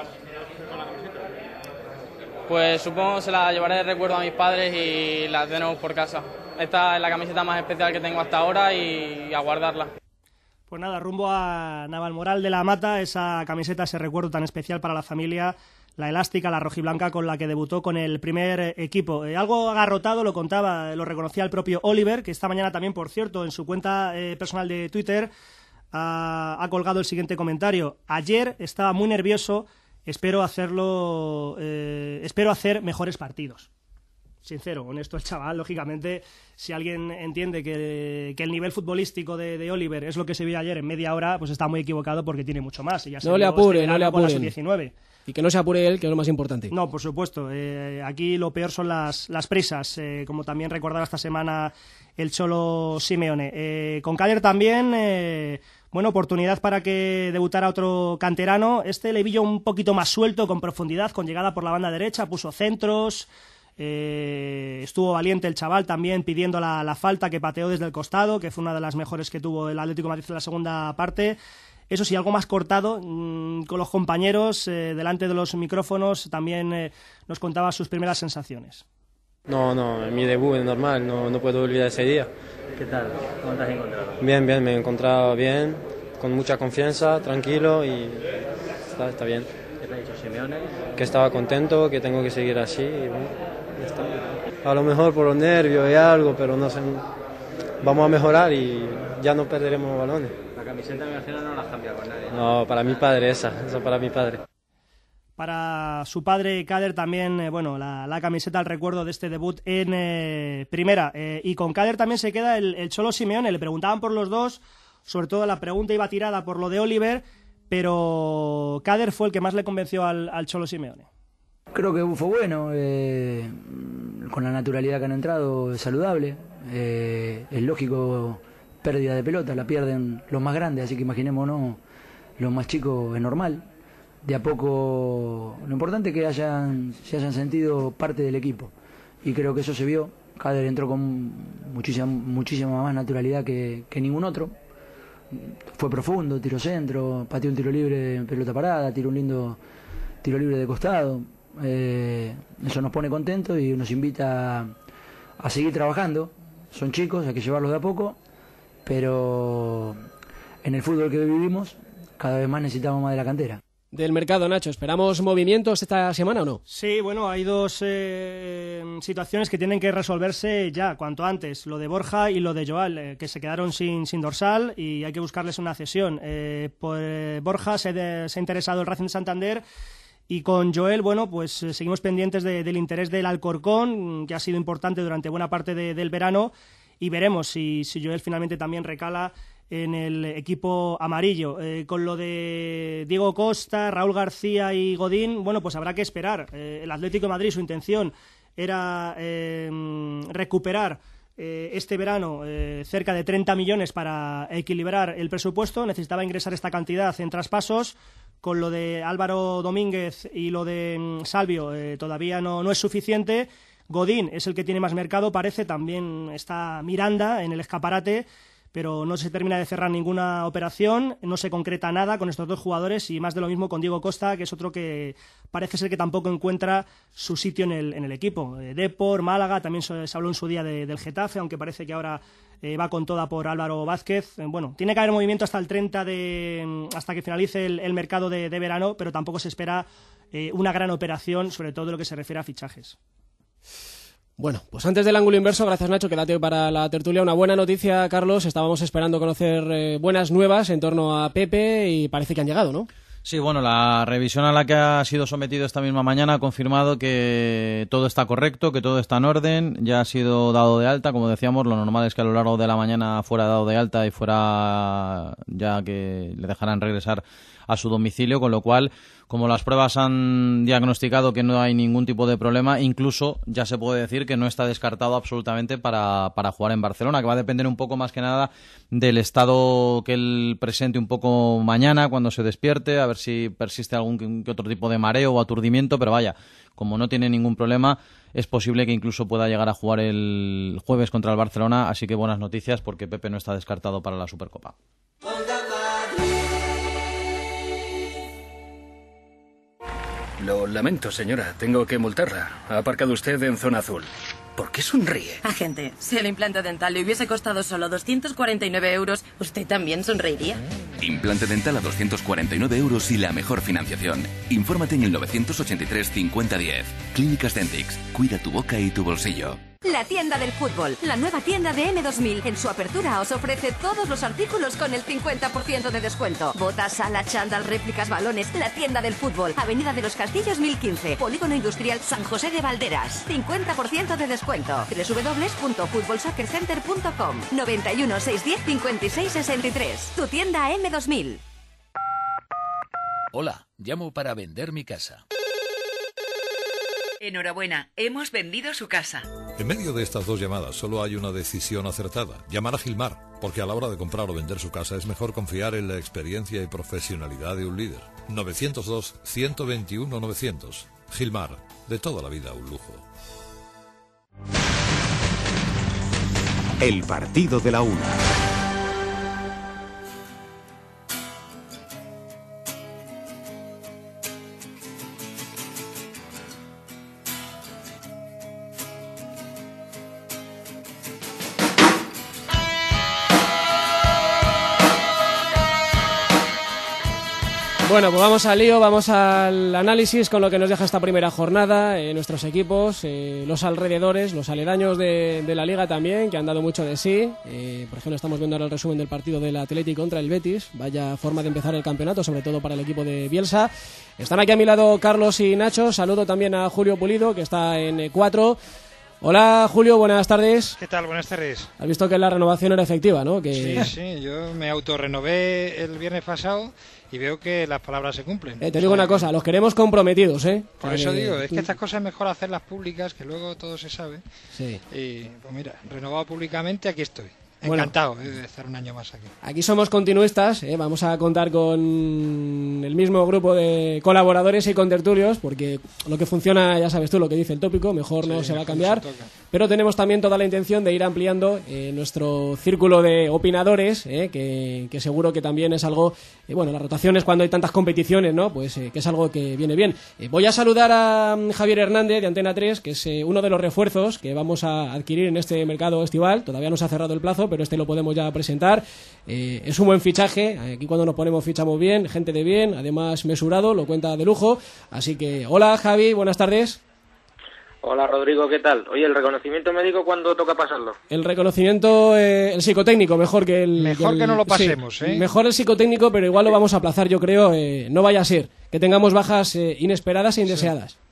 Pues supongo que se la llevaré de recuerdo a mis padres y la tenemos por casa. Esta es la camiseta más especial que tengo hasta ahora y a guardarla. Pues nada, rumbo a Navalmoral de la Mata, esa camiseta, ese recuerdo tan especial para la familia, la elástica, la rojiblanca con la que debutó con el primer equipo. Eh, algo agarrotado, lo contaba, lo reconocía el propio Oliver, que esta mañana también, por cierto, en su cuenta eh, personal de Twitter ha, ha colgado el siguiente comentario. Ayer estaba muy nervioso, espero hacerlo, eh, espero hacer mejores partidos. Sincero, honesto el chaval. Lógicamente, si alguien entiende que, que el nivel futbolístico de, de Oliver es lo que se vio ayer en media hora, pues está muy equivocado, porque tiene mucho más. Y ya no le apure, este no le apure. diecinueve. Y que no se apure él, que es lo más importante. No, por supuesto. Eh, aquí lo peor son las, las prisas, eh, como también recordaba esta semana el Cholo Simeone. Eh, con Kader también, eh, bueno, oportunidad para que debutara otro canterano. Este le vi yo un poquito más suelto, con profundidad, con llegada por la banda derecha, puso centros. Eh, estuvo valiente el chaval también pidiendo la, la falta que pateó desde el costado, que fue una de las mejores que tuvo el Atlético de Madrid en la segunda parte. Eso sí, algo más cortado, mmm, con los compañeros, eh, delante de los micrófonos, también eh, nos contaba sus primeras sensaciones. No, no, en mi debut es normal, no, no puedo olvidar ese día. ¿Qué tal? ¿Cómo te has encontrado? Bien, bien, me he encontrado bien, con mucha confianza, tranquilo y está, está bien. ¿Qué te ha dicho Simeone? Que estaba contento, que tengo que seguir así y bueno, ya está. A lo mejor por los nervios y algo, pero no sé, vamos a mejorar y ya no perderemos balones. La camiseta me imagino no la has cambiado con nadie. No, para mi padre esa, esa para mi padre. Para su padre Kader también, eh, bueno, la, la camiseta al recuerdo de este debut en eh, primera. Eh, y con Kader también se queda el, el Cholo Simeone. Le preguntaban por los dos, sobre todo la pregunta iba tirada por lo de Oliver, pero Kader fue el que más le convenció al, al Cholo Simeone. Creo que fue bueno, eh, con la naturalidad que han entrado, es saludable. Eh, es lógico, pérdida de pelota, la pierden los más grandes, así que imaginémonos, los más chicos es normal. De a poco, lo importante es que hayan, se hayan sentido parte del equipo, y creo que eso se vio. Kader entró con muchísima, muchísima más naturalidad que, que ningún otro. Fue profundo, tiro centro, pateó un tiro libre en pelota parada, tiró un lindo tiro libre de costado. Eh, eso nos pone contentos y nos invita a, a seguir trabajando. Son chicos, hay que llevarlos de a poco, pero en el fútbol que vivimos cada vez más necesitamos más de la cantera. Del mercado, Nacho, ¿esperamos movimientos esta semana o no? Sí, bueno, hay dos eh, situaciones que tienen que resolverse ya, cuanto antes. Lo de Borja y lo de Joel, eh, que se quedaron sin, sin dorsal y hay que buscarles una cesión. Eh, por eh, Borja se, de, se ha interesado el Racing de Santander y con Joel, bueno, pues eh, seguimos pendientes de, del interés del Alcorcón, que ha sido importante durante buena parte de, del verano, y veremos si, si Joel finalmente también recala en el equipo amarillo. Eh, con lo de Diego Costa, Raúl García y Godín, bueno, pues habrá que esperar. Eh, el Atlético de Madrid, su intención era eh, recuperar eh, este verano eh, cerca de treinta millones para equilibrar el presupuesto. Necesitaba ingresar esta cantidad en traspasos. Con lo de Álvaro Domínguez y lo de mm, Salvio eh, todavía no, no es suficiente. Godín es el que tiene más mercado, parece. También está Miranda en el escaparate, pero no se termina de cerrar ninguna operación, no se concreta nada con estos dos jugadores, y más de lo mismo con Diego Costa, que es otro que parece ser que tampoco encuentra su sitio en el, en el equipo. Eh, Depor, Málaga, también se, se habló en su día de, del Getafe, aunque parece que ahora eh, va con toda por Álvaro Vázquez. Eh, bueno, tiene que haber movimiento hasta el treinta de, hasta que finalice el, el mercado de, de verano, pero tampoco se espera eh, una gran operación, sobre todo en lo que se refiere a fichajes. Bueno, pues antes del ángulo inverso, gracias Nacho, quédate para la tertulia. Una buena noticia, Carlos, estábamos esperando conocer eh, buenas nuevas en torno a Pepe y parece que han llegado, ¿no? Sí, bueno, la revisión a la que ha sido sometido esta misma mañana ha confirmado que todo está correcto, que todo está en orden, ya ha sido dado de alta, como decíamos, lo normal es que a lo largo de la mañana fuera dado de alta y fuera ya que le dejaran regresar a su domicilio, con lo cual, como las pruebas han diagnosticado que no hay ningún tipo de problema, incluso ya se puede decir que no está descartado absolutamente para, para jugar en Barcelona, que va a depender un poco más que nada del estado que él presente un poco mañana cuando se despierte, a ver si persiste algún que otro tipo de mareo o aturdimiento, pero vaya, como no tiene ningún problema, es posible que incluso pueda llegar a jugar el jueves contra el Barcelona, así que buenas noticias porque Pepe no está descartado para la Supercopa. Lo lamento, señora. Tengo que multarla. Ha aparcado usted en zona azul. ¿Por qué sonríe? Agente, si el implante dental le hubiese costado solo doscientos cuarenta y nueve euros, ¿usted también sonreiría? Implante dental a doscientos cuarenta y nueve euros y la mejor financiación. Infórmate en el novecientos ochenta y tres cincuenta diez. Clínicas Dentix. Cuida tu boca y tu bolsillo. La tienda del fútbol, la nueva tienda de M dos mil. En su apertura os ofrece todos los artículos con el cincuenta por ciento de descuento. Botas, sala, chándal, réplicas, balones. La tienda del fútbol, Avenida de los Castillos mil quince, Polígono Industrial San José de Valderas. cincuenta por ciento de descuento. doble u doble u doble u punto fútbol soccer center punto com. noventa y uno, seiscientos diez, cincuenta y seis sesenta y tres. Tu tienda M dos mil. Hola, llamo para vender mi casa. Enhorabuena, hemos vendido su casa. En medio de estas dos llamadas solo hay una decisión acertada. Llamar a Gilmar, porque a la hora de comprar o vender su casa es mejor confiar en la experiencia y profesionalidad de un líder. novecientos dos, ciento veintiuno, novecientos. Gilmar, de toda la vida un lujo. El partido de la una. Bueno, pues vamos al lío, vamos al análisis con lo que nos deja esta primera jornada, eh, nuestros equipos, eh, los alrededores, los aledaños de, de la Liga también, que han dado mucho de sí. Eh, por ejemplo, estamos viendo ahora el resumen del partido del Atlético contra el Betis. Vaya forma de empezar el campeonato, sobre todo para el equipo de Bielsa. Están aquí a mi lado Carlos y Nacho. Saludo también a Julio Pulido, que está en cuatro. Hola Julio, buenas tardes. ¿Qué tal? Buenas tardes. Has visto que la renovación era efectiva, ¿no? Que... Sí, sí, yo me autorrenové el viernes pasado y veo que las palabras se cumplen. Eh, te digo una cosa, los queremos comprometidos, ¿eh? Por eso eh, digo, es tú... que estas cosas es mejor hacerlas públicas, que luego todo se sabe. Sí. Y pues mira, renovado públicamente, aquí estoy. Bueno, encantado de estar un año más aquí. Aquí somos continuistas, ¿eh? Vamos a contar con el mismo grupo de colaboradores y contertulios, porque lo que funciona, ya sabes tú lo que dice el tópico, mejor sí, no se va a cambiar. Pero tenemos también toda la intención de ir ampliando eh, nuestro círculo de opinadores, eh, que, que seguro que también es algo, eh, bueno, las rotaciones cuando hay tantas competiciones, ¿no? Pues eh, que es algo que viene bien. Eh, voy a saludar a um, Javier Hernández de Antena tres, que es eh, uno de los refuerzos que vamos a adquirir en este mercado estival. Todavía no se ha cerrado el plazo, pero este lo podemos ya presentar. Eh, es un buen fichaje, aquí cuando nos ponemos fichamos bien, gente de bien, además mesurado, lo cuenta de lujo. Así que, hola Javi, buenas tardes. Hola Rodrigo, ¿qué tal? Oye, ¿el reconocimiento médico cuándo toca pasarlo? El reconocimiento, eh, el psicotécnico, mejor que el... Mejor que, el, que no lo pasemos, sí, ¿eh? Mejor el psicotécnico, pero igual lo vamos a aplazar, yo creo, eh, no vaya a ser, que tengamos bajas eh, inesperadas e indeseadas. Sí.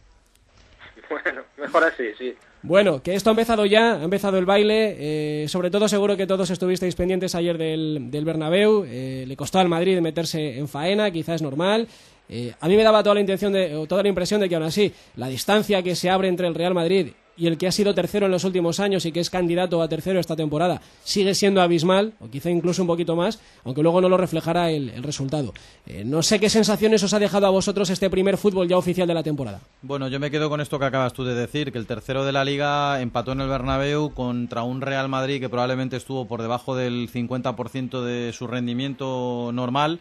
Bueno, mejor así, sí. Bueno, que esto ha empezado ya, ha empezado el baile, eh, sobre todo seguro que todos estuvisteis pendientes ayer del, del Bernabéu, eh, le costó al Madrid meterse en faena, quizás es normal. Eh, a mí me daba toda la intención de, o toda la impresión de que aún así la distancia que se abre entre el Real Madrid y el que ha sido tercero en los últimos años y que es candidato a tercero esta temporada sigue siendo abismal, o quizá incluso un poquito más, aunque luego no lo reflejará el, el resultado. Eh, no sé qué sensaciones os ha dejado a vosotros este primer fútbol ya oficial de la temporada. Bueno, yo me quedo con esto que acabas tú de decir, que el tercero de la Liga empató en el Bernabéu contra un Real Madrid que probablemente estuvo por debajo del cincuenta por ciento de su rendimiento normal,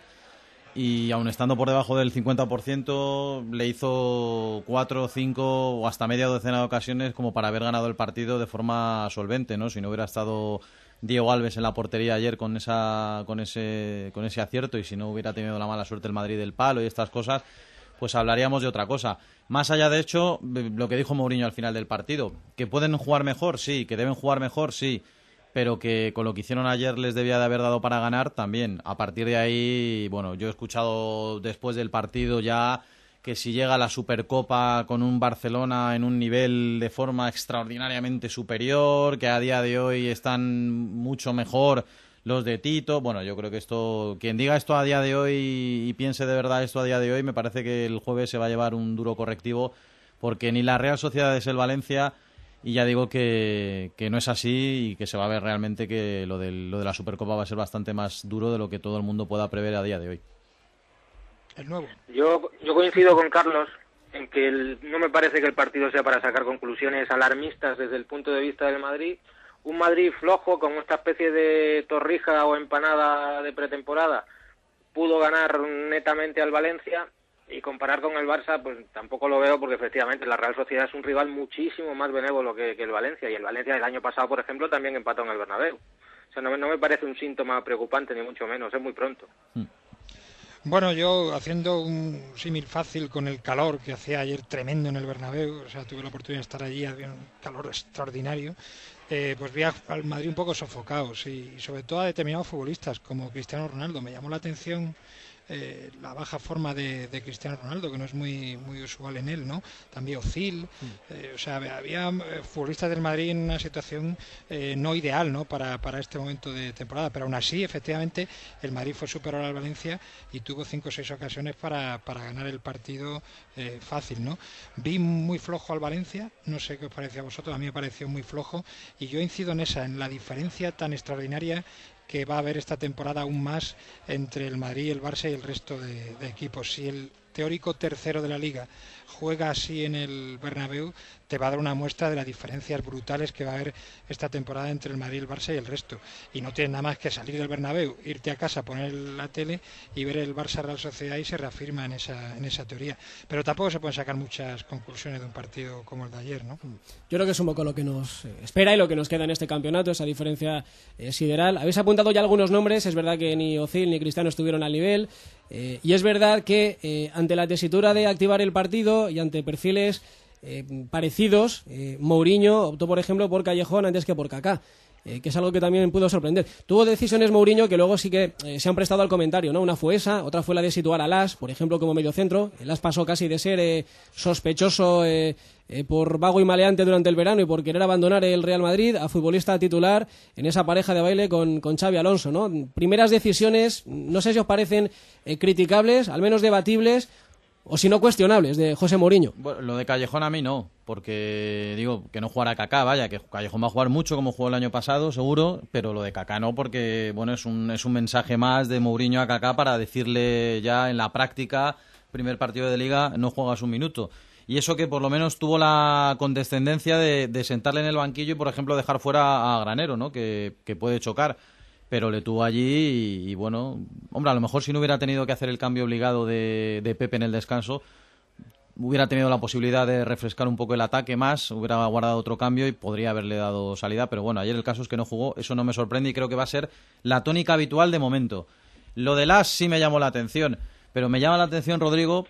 y aun estando por debajo del cincuenta por ciento le hizo cuatro, cinco o hasta media docena de ocasiones como para haber ganado el partido de forma solvente, ¿no? Si no hubiera estado Diego Alves en la portería ayer con esa con ese con ese acierto, y si no hubiera tenido la mala suerte el Madrid del palo y estas cosas, pues hablaríamos de otra cosa. Más allá de hecho, lo que dijo Mourinho al final del partido, que pueden jugar mejor, sí, que deben jugar mejor, sí, pero que con lo que hicieron ayer les debía de haber dado para ganar también. A partir de ahí, bueno, yo he escuchado después del partido ya que si llega la Supercopa con un Barcelona en un nivel de forma extraordinariamente superior, que a día de hoy están mucho mejor los de Tito. Bueno, yo creo que esto, quien diga esto a día de hoy y piense de verdad esto a día de hoy, me parece que el jueves se va a llevar un duro correctivo, porque ni la Real Sociedad es el Valencia. Y ya digo que, que no es así, y que se va a ver realmente que lo, del, lo de la Supercopa va a ser bastante más duro de lo que todo el mundo pueda prever a día de hoy. El nuevo. Yo, yo coincido con Carlos en que el, no me parece que el partido sea para sacar conclusiones alarmistas desde el punto de vista del Madrid. Un Madrid flojo, con esta especie de torrija o empanada de pretemporada, pudo ganar netamente al Valencia. Y comparar con el Barça, pues tampoco lo veo, porque efectivamente la Real Sociedad es un rival muchísimo más benévolo que, que el Valencia, y el Valencia el año pasado, por ejemplo, también empató en el Bernabéu. O sea, no, no me parece un síntoma preocupante, ni mucho menos, es muy pronto. Bueno, yo haciendo un símil fácil con el calor que hacía ayer tremendo en el Bernabéu, o sea, tuve la oportunidad de estar allí, había un calor extraordinario, eh, pues vi al Madrid un poco sofocado, sí, y sobre todo a determinados futbolistas, como Cristiano Ronaldo. Me llamó la atención Eh, la baja forma de, de Cristiano Ronaldo, que no es muy muy usual en él, ¿no? También Ozil, eh, o sea, había futbolistas del Madrid en una situación eh, no ideal, ¿no? Para, para este momento de temporada, pero aún así, efectivamente, el Madrid fue superior al Valencia y tuvo cinco o seis ocasiones para, para ganar el partido eh, fácil, ¿no? Vi muy flojo al Valencia, no sé qué os pareció a vosotros, a mí me pareció muy flojo, y yo incido en esa, en la diferencia tan extraordinaria que va a haber esta temporada aún más entre el Madrid, el Barça y el resto de, de equipos. Si el teórico tercero de la Liga juega así en el Bernabéu, te va a dar una muestra de las diferencias brutales que va a haber esta temporada entre el Madrid, el Barça y el resto. Y no tienes nada más que salir del Bernabéu, irte a casa, poner la tele y ver el Barça Real Sociedad y se reafirma en esa, en esa teoría. Pero tampoco se pueden sacar muchas conclusiones de un partido como el de ayer, ¿no? Yo creo que es un poco lo que nos espera y lo que nos queda en este campeonato, esa diferencia eh, sideral. Habéis apuntado ya algunos nombres, es verdad que ni Ozil ni Cristiano estuvieron al nivel, eh, y es verdad que eh, ante la tesitura de activar el partido y ante perfiles eh, parecidos, eh, Mourinho optó, por ejemplo, por Callejón antes que por Kaká. Eh, que es algo que también pudo sorprender. Tuvo decisiones Mourinho que luego sí que eh, se han prestado al comentario, ¿no? Una fue esa, otra fue la de situar a Las, por ejemplo, como mediocentro. Las pasó casi de ser eh, sospechoso eh, eh, por vago y maleante durante el verano y por querer abandonar el Real Madrid a futbolista titular en esa pareja de baile con, con Xabi Alonso, ¿no? Primeras decisiones, no sé si os parecen eh, criticables, al menos debatibles, o si no cuestionables, de José Mourinho. Bueno, lo de Callejón a mí no, porque digo que no jugará Kaká, vaya, que Callejón va a jugar mucho como jugó el año pasado, seguro, pero lo de Kaká no, porque bueno, es un, es un mensaje más de Mourinho a Kaká para decirle ya en la práctica, primer partido de Liga, no juegas un minuto. Y eso que por lo menos tuvo la condescendencia de, de sentarle en el banquillo y, por ejemplo, dejar fuera a Granero, ¿no? Que, que puede chocar. Pero le tuvo allí y, y, bueno, hombre, a lo mejor si no hubiera tenido que hacer el cambio obligado de, de Pepe en el descanso, hubiera tenido la posibilidad de refrescar un poco el ataque más, hubiera guardado otro cambio y podría haberle dado salida. Pero bueno, ayer el caso es que no jugó, eso no me sorprende y creo que va a ser la tónica habitual de momento. Lo de Las sí me llamó la atención, pero me llama la atención, Rodrigo,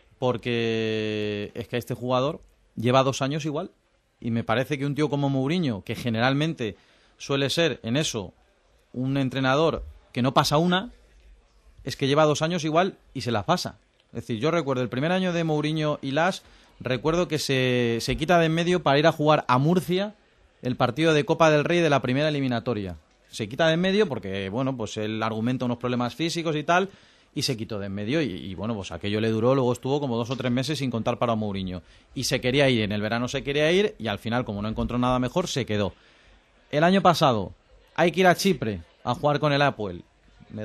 porque es que este jugador lleva dos años igual y me parece que un tío como Mourinho, que generalmente suele ser en eso un entrenador que no pasa una, es que lleva dos años igual y se la pasa. Es decir, yo recuerdo el primer año de Mourinho y Las, recuerdo que se, se quita de en medio para ir a jugar a Murcia el partido de Copa del Rey de la primera eliminatoria. Se quita de en medio porque, bueno, pues él argumenta unos problemas físicos y tal, y se quitó de en medio y, y bueno, pues aquello le duró, luego estuvo como dos o tres meses sin contar para Mourinho. Y se quería ir, en el verano se quería ir y al final, como no encontró nada mejor, se quedó. El año pasado hay que ir a Chipre a jugar con el Apoel. Me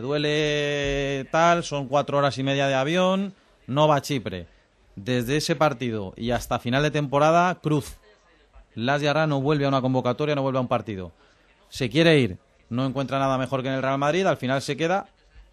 duele tal, son cuatro horas y media de avión, no va a Chipre. Desde ese partido y hasta final de temporada, cruz. Las Diarra no vuelve a una convocatoria, no vuelve a un partido. Se quiere ir, no encuentra nada mejor que en el Real Madrid, al final se queda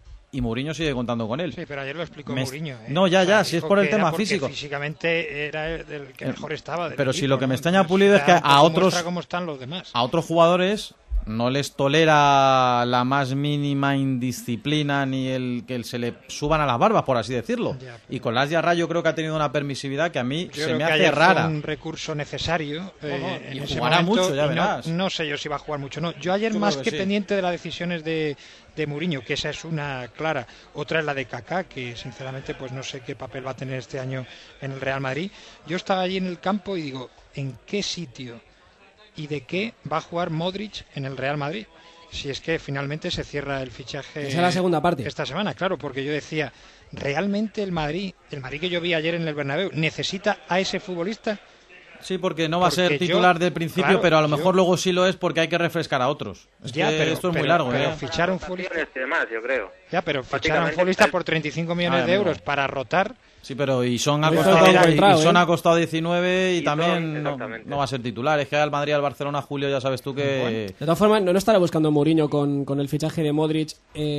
y Mourinho sigue contando con él. Sí, pero ayer lo explicó Me... Mourinho. ¿eh? No, ya, ya, o sea, si es por el tema físico. Físicamente era el que mejor estaba. Pero equipo, si lo que ¿no? me extraña Pulido es que a otros, cómo están los demás. a otros jugadores no les tolera la más mínima indisciplina ni el que se le suban a las barbas, por así decirlo. Ya, y con Las Diarra yo creo que ha tenido una permisividad que a mí yo se creo me que hace rara. Fue un recurso necesario. Eh, no, no, en y ese jugará momento, mucho, ya y verás. No, no sé yo si va a jugar mucho. No, yo ayer yo más que que sí. pendiente de las decisiones de, de Mourinho, que esa es una clara. Otra es la de Kaká, que sinceramente pues no sé qué papel va a tener este año en el Real Madrid. Yo estaba allí en el campo y digo, ¿en qué sitio y de qué va a jugar Modric en el Real Madrid? Si es que finalmente se cierra el fichaje. Esa es la segunda parte. Esta semana, claro, porque yo decía, ¿realmente el Madrid, el Madrid que yo vi ayer en el Bernabéu, necesita a ese futbolista? Sí, porque no va porque a ser titular yo, del principio, claro, pero a lo mejor yo... luego sí lo es porque hay que refrescar a otros. Es ya, que pero, esto es pero, muy largo. Pero ¿eh? fichar a un futbolista... Demás, yo creo. Ya, pero fichar a un futbolista por treinta y cinco millones ah, de euros para rotar... Sí, pero y son ha costado, y, y son ha costado diecinueve y, y también no, no va a ser titular. Es que al Madrid, al Barcelona, Julio, ya sabes tú que... Bueno, de todas formas, no, no estará buscando Mourinho con, con el fichaje de Modric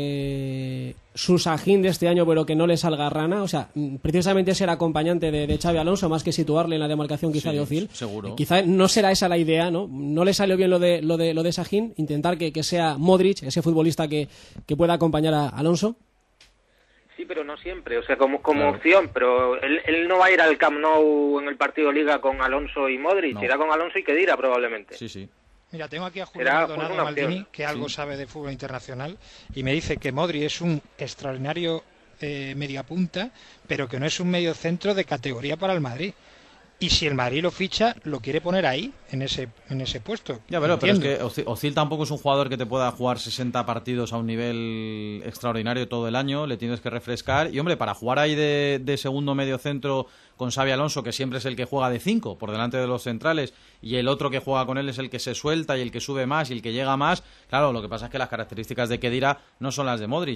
eh, su Sajín de este año, pero que no le salga rana. O sea, precisamente ser acompañante de, de Xabi Alonso, más que situarle en la demarcación quizá sí, de Ozil. Seguro. Eh, quizá no será esa la idea, ¿no? No le salió bien lo de lo de, lo de Sajín. Intentar que, que sea Modric, ese futbolista que, que pueda acompañar a Alonso. Sí, pero no siempre, o sea, como, como claro. opción, pero él, él no va a ir al Camp Nou en el partido Liga con Alonso y Modric, no. irá con Alonso y Khedira probablemente. Sí, sí. Mira, tengo aquí a Julio Será, Maldonado pues, Maldini, que algo sí. sabe de fútbol internacional, y me dice que Modric es un extraordinario eh, mediapunta, pero que no es un mediocentro de categoría para el Madrid. Y si el Madrid lo ficha, lo quiere poner ahí, en ese en ese puesto. Ya, pero, pero es que Ozil, Ozil tampoco es un jugador que te pueda jugar sesenta partidos a un nivel extraordinario todo el año, le tienes que refrescar. Y, hombre, para jugar ahí de, de segundo medio centro con Xabi Alonso, que siempre es el que juega de cinco por delante de los centrales, y el otro que juega con él es el que se suelta y el que sube más y el que llega más, claro, lo que pasa es que las características de Khedira no son las de Modric.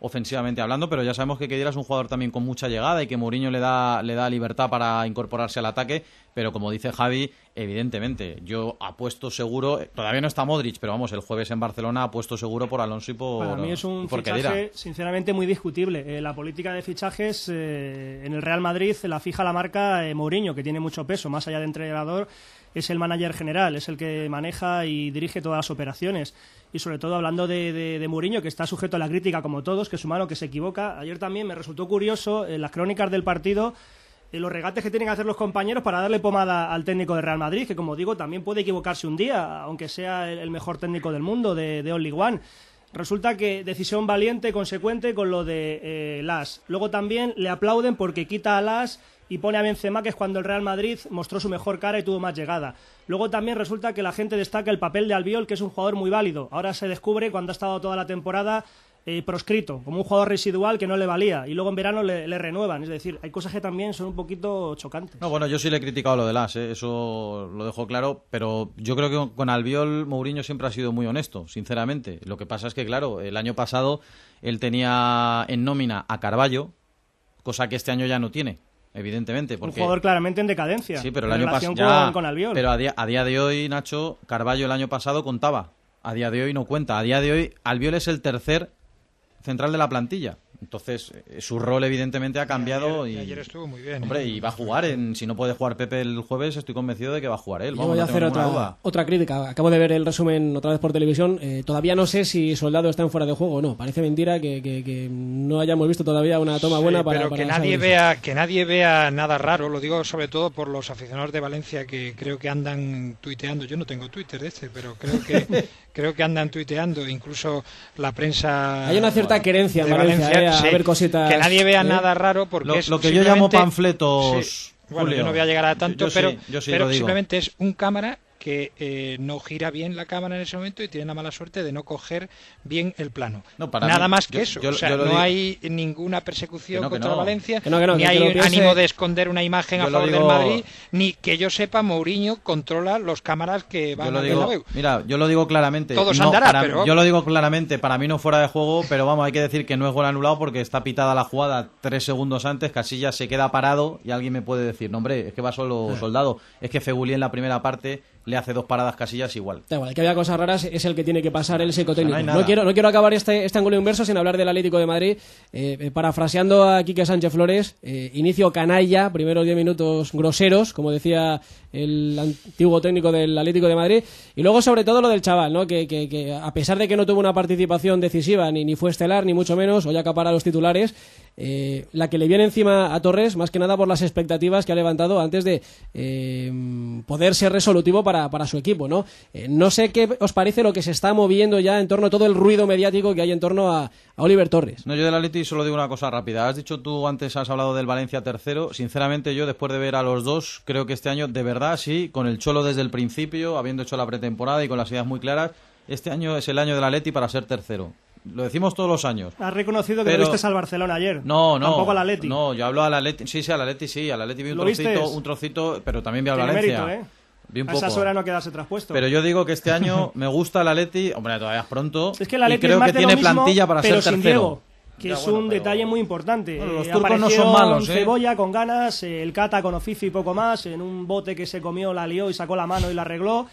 ofensivamente hablando, pero ya sabemos que Khedira es un jugador también con mucha llegada y que Mourinho le da, le da libertad para incorporarse al ataque, pero como dice Javi, evidentemente, yo apuesto seguro, todavía no está Modric, pero vamos, el jueves en Barcelona apuesto seguro por Alonso y por Para mí es un por fichaje, Khedira. sinceramente, muy discutible. Eh, la política de fichajes eh, en el Real Madrid la fija la marca eh, Mourinho, que tiene mucho peso, más allá de entrenador, es el manager general, es el que maneja y dirige todas las operaciones. Y sobre todo hablando de, de, de Mourinho, que está sujeto a la crítica como todos, que es humano, que se equivoca. Ayer también me resultó curioso en las crónicas del partido eh, los regates que tienen que hacer los compañeros para darle pomada al técnico de Real Madrid, que como digo también puede equivocarse un día, aunque sea el, el mejor técnico del mundo, de, de Only One. Resulta que decisión valiente, consecuente con lo de eh, Las. Luego también le aplauden porque quita a Las y pone a Benzema, que es cuando el Real Madrid mostró su mejor cara y tuvo más llegada. Luego también resulta que la gente destaca el papel de Albiol, que es un jugador muy válido. Ahora se descubre, cuando ha estado toda la temporada eh, proscrito, como un jugador residual que no le valía, y luego en verano le, le renuevan. Es decir, hay cosas que también son un poquito chocantes. No, bueno, yo sí le he criticado lo de Las, ¿eh? Eso lo dejo claro, pero yo creo que con Albiol Mourinho siempre ha sido muy honesto, sinceramente. Lo que pasa es que, claro, el año pasado él tenía en nómina a Carballo, cosa que este año ya no tiene. Evidentemente, porque... Un jugador claramente en decadencia. Sí, pero el en año pasado con, con Albiol. Pero a día, a día de hoy, Nacho, Carballo el año pasado contaba. A día de hoy no cuenta. A día de hoy, Albiol es el tercer central de la plantilla. Entonces, eh, su rol evidentemente ha cambiado. Y ayer, y, y ayer estuvo muy bien. Hombre, ¿eh? y va a jugar. En, si no puede jugar Pepe el jueves, estoy convencido de que va a jugar él. Yo Vamos, voy a no tengo hacer ninguna otra, duda. otra crítica. Acabo de ver el resumen otra vez por televisión. Eh, todavía no sé si Soldado está en fuera de juego o no. Parece mentira que, que, que no hayamos visto todavía una toma Sí, buena para, pero para que saber nadie eso. vea que nadie vea nada raro. Lo digo sobre todo por los aficionados de Valencia que creo que andan tuiteando. Yo no tengo Twitter de este, pero creo que creo que andan tuiteando. Incluso la prensa. Hay una cierta querencia en de Valencia, Valencia, eh, a sí, ver cositas. que nadie vea ¿eh? nada raro porque Lo, es lo que yo llamo simplemente- panfletos. Sí. Bueno, Julio. yo no voy a llegar a tanto, Yo sí, pero, yo sí pero lo digo. simplemente es un cámara que eh, no gira bien la cámara en ese momento y tiene la mala suerte de no coger bien el plano. No, para Nada mí- más que yo- eso. yo- o sea, yo lo no digo- hay ninguna persecución Que no, que contra no. Valencia, Que no, que no, ni que hay lo piense- ánimo de esconder una imagen Yo a lo favor del digo- Madrid, ni que yo sepa, Mourinho controla los cámaras que van Yo lo al digo, Bernabéu. mira, yo lo digo claramente. Todo se no, andará, para- pero- Yo lo digo claramente, para mí no fuera de juego, pero vamos, hay que decir que no es gol anulado porque está pitada la jugada tres segundos antes, Casillas se queda parado y alguien me puede decir, no hombre, es que va solo Soldado, es que Feguli en la primera parte le hace dos paradas Casillas igual. Da igual, que había cosas raras, es el que tiene que pasar el psicotécnico. No hay No, nada. quiero, no quiero acabar este, este ángulo inverso sin hablar del Atlético de Madrid. Eh, eh, parafraseando a Quique Sánchez Flores, eh, inicio canalla, primeros diez minutos groseros, como decía el antiguo técnico del Atlético de Madrid. Y luego, sobre todo, lo del chaval, ¿no? Que, que, que a pesar de que no tuvo una participación decisiva, ni, ni fue estelar, ni mucho menos, hoy acapara los titulares, eh, la que le viene encima a Torres, más que nada por las expectativas que ha levantado antes de eh, poder ser resolutivo para, para su equipo, ¿no? Eh, no sé qué os parece lo que se está moviendo ya en torno a todo el ruido mediático que hay en torno a, a Oliver Torres. No, yo del Atleti solo digo una cosa rápida. Has dicho tú antes, has hablado del Valencia tercero. Sinceramente, yo después de ver a los dos, creo que este año, de verdad, sí, con el Cholo desde el principio, habiendo hecho la pretemporada y con las ideas muy claras, este año es el año del Atleti para ser tercero. Lo decimos todos los años. Has reconocido que Pero- lo viste al Barcelona ayer. No, no. Tampoco al Atleti. No, yo hablo al Atleti. Sí, sí, al Atleti sí. Al Atleti vi un ¿Lo trocito, vistes? un trocito, pero también vi al Tiene Valencia. mérito, ¿eh? Vi un A esas poco. horas no quedarse traspuesto. Pero yo digo que este año me gusta el Atleti. Hombre, todavía es pronto. Es que el y Atleti creo es más que de lo tiene mismo, plantilla para pero ser sin tercero. Diego, que Ya, es bueno, un pero- detalle muy importante. Bueno, los Eh, turcos no apareció son malos, ¿eh? Cebolla con ganas, eh, el Cata con oficio y poco más, en un bote que se comió, la lió y sacó la mano y la arregló.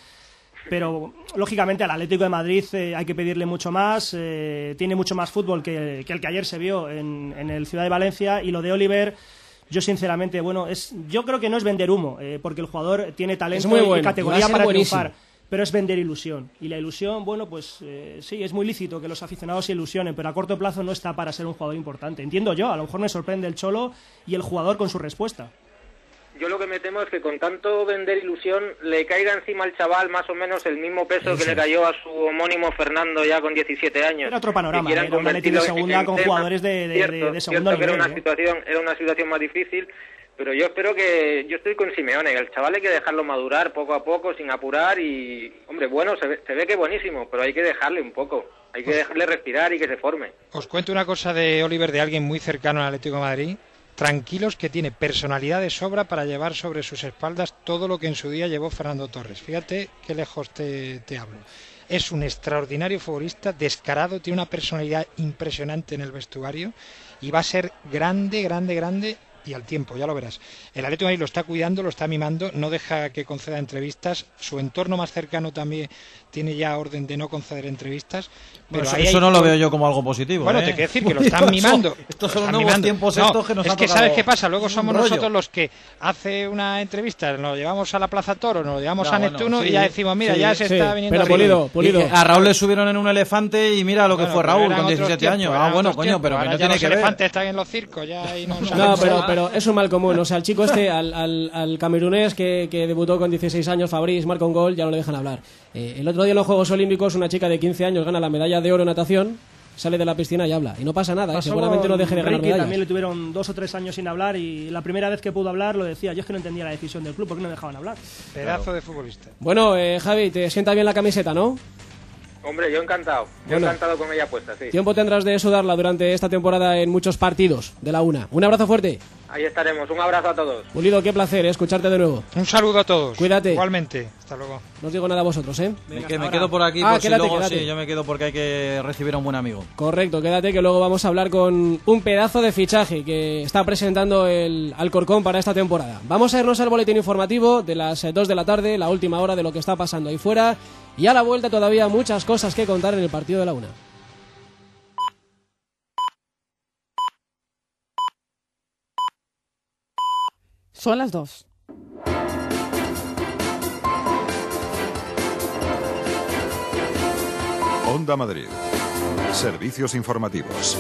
Pero, lógicamente, al Atlético de Madrid eh, hay que pedirle mucho más. eh, tiene mucho más fútbol que, que el que ayer se vio en, en el Ciudad de Valencia. Y lo de Oliver, yo sinceramente, bueno, es yo creo que no es vender humo, eh, porque el jugador tiene talento Es muy bueno, y y va categoría a ser para buenísimo. triunfar. Pero es vender ilusión. Y la ilusión, bueno, pues eh, sí, es muy lícito que los aficionados se ilusionen, pero a corto plazo no está para ser un jugador importante. Entiendo yo, a lo mejor me sorprende el Cholo y el jugador con su respuesta. Yo lo que me temo es que con tanto vender ilusión le caiga encima al chaval más o menos el mismo peso que le cayó a su homónimo Fernando ya con diecisiete años. Era otro panorama, Que quieran era un Atleti de convertirlo segunda en con tema. jugadores de, de, Cierto, de, de segundo cierto que era nivel. una ¿eh? situación, era una situación más difícil, pero yo espero que, yo estoy con Simeone, el chaval hay que dejarlo madurar poco a poco, sin apurar y, hombre, bueno, se ve, se ve que buenísimo, pero hay que dejarle un poco, hay que dejarle respirar y que se forme. Os cuento una cosa de Oliver, de alguien muy cercano al Atlético de Madrid. Tranquilos, que tiene personalidad de sobra para llevar sobre sus espaldas todo lo que en su día llevó Fernando Torres. Fíjate qué lejos te, te hablo. es un extraordinario futbolista, descarado, tiene una personalidad impresionante en el vestuario y va a ser grande, grande, grande y al tiempo, ya lo verás. El Atlético de Madrid lo está cuidando, lo está mimando, no deja que conceda entrevistas, su entorno más cercano también tiene ya orden de no conceder entrevistas. Pero Bueno, ahí eso hay no lo todo- veo yo como algo positivo. Bueno, ¿eh? te quiero decir que lo están mimando. Estos Lo son los están nuevos mimando. tiempos No, estos que nos es han que tocado ¿sabes qué pasa? Luego un somos rollo. nosotros los que hace una entrevista, nos lo llevamos a la Plaza Toro, nos lo llevamos Ya, a bueno, Neptuno sí, y ya decimos, mira, sí, ya se sí, está viniendo pero arriba. Pulido, Pulido. Y que- A Raúl le subieron en un elefante y mira lo que Bueno, fue pero Raúl eran con otros diecisiete tiempos, años. Ah, eran bueno, otros coño, tiempos. pero que Ahora no ya tiene los que ver. elefantes están en los circos, ya y no No, pero, pero es un mal común. O sea, el chico este, al, al, al camerunés que, que debutó con dieciséis años, Fabriz, marca un gol, ya no le dejan hablar. Eh, el otro día en los Juegos Olímpicos, una chica de quince años gana la medalla de oro en natación, sale de la piscina y habla. Y no pasa nada, ¿eh? Pasó Seguramente no con deje de ganar Ricky, medallas. también le tuvieron dos o tres años sin hablar y la primera vez que pudo hablar lo decía. Yo es que no entendía la decisión del club, ¿por qué no dejaban hablar? Pedazo de futbolista. Bueno, eh, Javi, te sienta bien la camiseta, ¿no? Hombre, yo encantado. Yo Bueno. encantado con ella puesta, sí. Tiempo tendrás de sudarla durante esta temporada en muchos partidos de la una. Un abrazo fuerte. Ahí estaremos. Un abrazo a todos. Pulido, qué placer, eh, escucharte de nuevo. Un saludo a todos. Cuídate. Igualmente. Hasta luego. No os digo nada a vosotros, ¿eh? Me, que- me quedo por aquí, Ah, por si quédate, luego quédate. sí, yo me quedo porque hay que recibir a un buen amigo. Correcto, quédate que luego vamos a hablar con un pedazo de fichaje que está presentando el Alcorcón para esta temporada. Vamos a irnos al boletín informativo de las eh, dos de la tarde, la última hora de lo que está pasando ahí fuera, y a la vuelta todavía muchas cosas que contar en el partido de la una. Son las dos. Onda Madrid. Servicios informativos.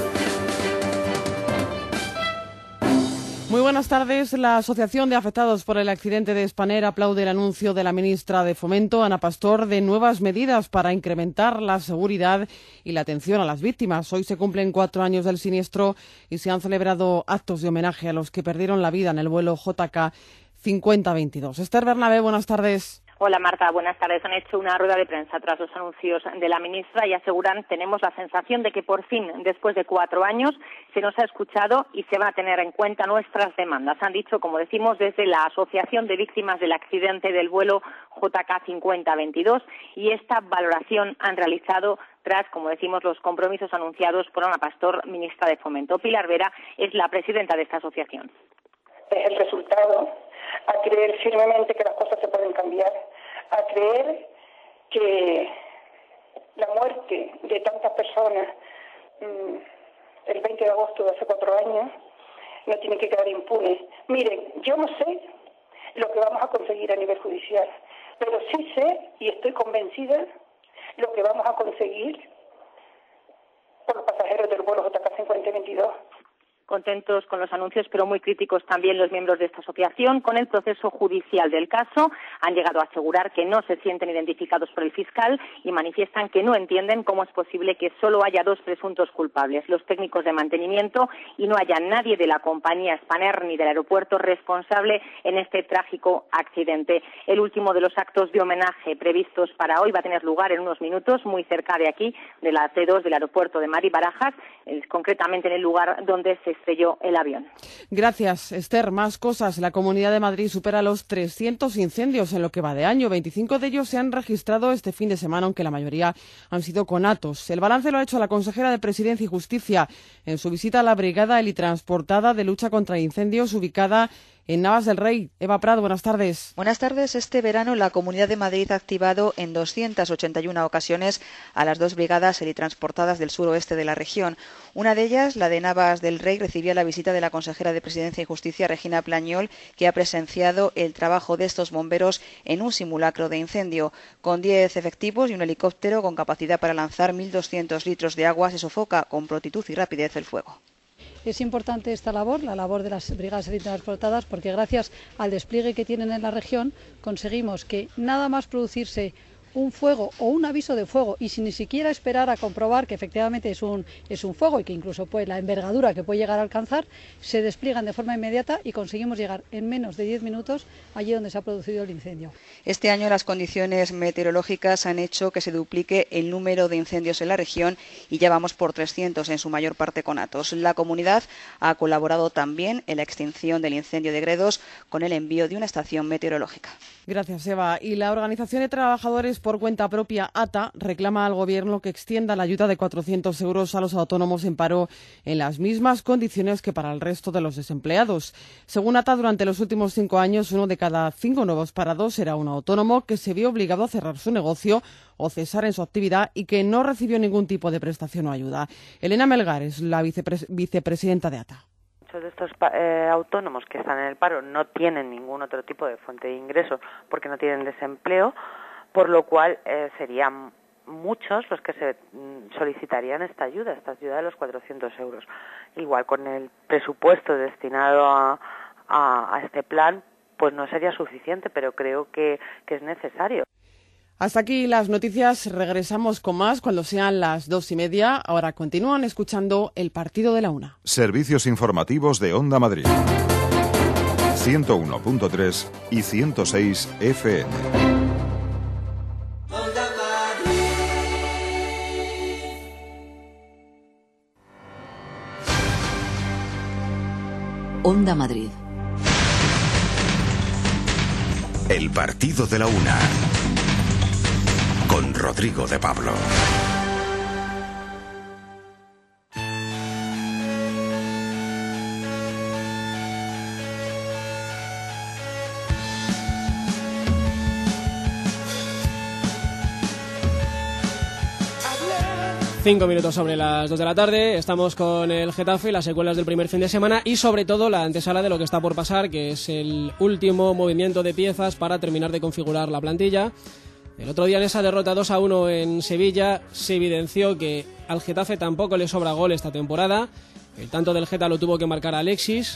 Muy buenas tardes. La Asociación de Afectados por el Accidente de Spanair aplaude el anuncio de la ministra de Fomento, Ana Pastor, de nuevas medidas para incrementar la seguridad y la atención a las víctimas. Hoy se cumplen cuatro años del siniestro y se han celebrado actos de homenaje a los que perdieron la vida en el vuelo J K cincuenta veintidós. Esther Bernabé, buenas tardes. Hola Marta, buenas tardes. Han hecho una rueda de prensa tras los anuncios de la ministra y aseguran, tenemos la sensación de que por fin, después de cuatro años, se nos ha escuchado y se van a tener en cuenta nuestras demandas. Han dicho, como decimos, desde la Asociación de Víctimas del Accidente del vuelo J K cincuenta veintidós y esta valoración han realizado tras, como decimos, los compromisos anunciados por Ana Pastor, ministra de Fomento. Pilar Vera es la presidenta de esta asociación. Es el resultado a creer firmemente que las cosas se pueden cambiar, a creer que la muerte de tantas personas mmm, el veinte de agosto de hace cuatro años no tiene que quedar impune. Miren, yo no sé lo que vamos a conseguir a nivel judicial, pero sí sé y estoy convencida lo que vamos a conseguir por los pasajeros del vuelo J K cincuenta veintidós. Contentos con los anuncios, pero muy críticos también los miembros de esta asociación con el proceso judicial del caso. Han llegado a asegurar que no se sienten identificados por el fiscal y manifiestan que no entienden cómo es posible que solo haya dos presuntos culpables, los técnicos de mantenimiento, y no haya nadie de la compañía Spanair ni del aeropuerto responsable en este trágico accidente. El último de los actos de homenaje previstos para hoy va a tener lugar en unos minutos, muy cerca de aquí, de la T dos del aeropuerto de Madrid Barajas, eh, concretamente en el lugar donde se estrelló el avión. Gracias, Esther. Más cosas. La Comunidad de Madrid supera los trescientos incendios en lo que va de año. veinticinco de ellos se han registrado este fin de semana, aunque la mayoría han sido conatos. El balance lo ha hecho la consejera de Presidencia y Justicia en su visita a la Brigada Helitransportada de Lucha contra Incendios ubicada en Navas del Rey. Eva Prado, buenas tardes. Buenas tardes. Este verano la Comunidad de Madrid ha activado en doscientas ochenta y una ocasiones a las dos brigadas helitransportadas del suroeste de la región. Una de ellas, la de Navas del Rey, recibía la visita de la consejera de Presidencia y Justicia, Regina Plañol, que ha presenciado el trabajo de estos bomberos en un simulacro de incendio. Con diez efectivos y un helicóptero con capacidad para lanzar mil doscientos litros de agua, se sofoca con prontitud y rapidez el fuego. Es importante esta labor, la labor de las brigadas helitransportadas, porque gracias al despliegue que tienen en la región conseguimos que nada más producirse un fuego o un aviso de fuego y sin ni siquiera esperar a comprobar que efectivamente es un, es un fuego y que incluso pues, la envergadura que puede llegar a alcanzar, se despliegan de forma inmediata y conseguimos llegar en menos de diez minutos allí donde se ha producido el incendio. Este año las condiciones meteorológicas han hecho que se duplique el número de incendios en la región y ya vamos por trescientos, en su mayor parte conatos. La comunidad ha colaborado también en la extinción del incendio de Gredos con el envío de una estación meteorológica. Gracias, Eva. Y la Organización de Trabajadores por Cuenta Propia, A T A, reclama al Gobierno que extienda la ayuda de cuatrocientos euros a los autónomos en paro en las mismas condiciones que para el resto de los desempleados. Según A T A, durante los últimos cinco años, uno de cada cinco nuevos parados era un autónomo que se vio obligado a cerrar su negocio o cesar en su actividad y que no recibió ningún tipo de prestación o ayuda. Elena Melgar es la vicepres- vicepresidenta de A T A. Muchos de estos eh, autónomos que están en el paro no tienen ningún otro tipo de fuente de ingreso porque no tienen desempleo, por lo cual eh, serían muchos los que se mm, solicitarían esta ayuda, esta ayuda de los cuatrocientos euros. Igual con el presupuesto destinado a, a, a este plan, pues no sería suficiente, pero creo que, que es necesario. Hasta aquí las noticias. Regresamos con más cuando sean las dos y media. Ahora continúan escuchando el Partido de la Una. Servicios informativos de Onda Madrid. ciento uno punto tres y ciento seis F M. Onda Madrid. El Partido de la Una. Con Rodrigo de Pablo. Cinco minutos sobre las dos de la tarde, estamos con el Getafe, las secuelas del primer fin de semana y sobre todo la antesala de lo que está por pasar, que es el último movimiento de piezas para terminar de configurar la plantilla. El otro día en esa derrota dos a uno en Sevilla se evidenció que al Getafe tampoco le sobra gol esta temporada. El tanto del Geta lo tuvo que marcar Alexis,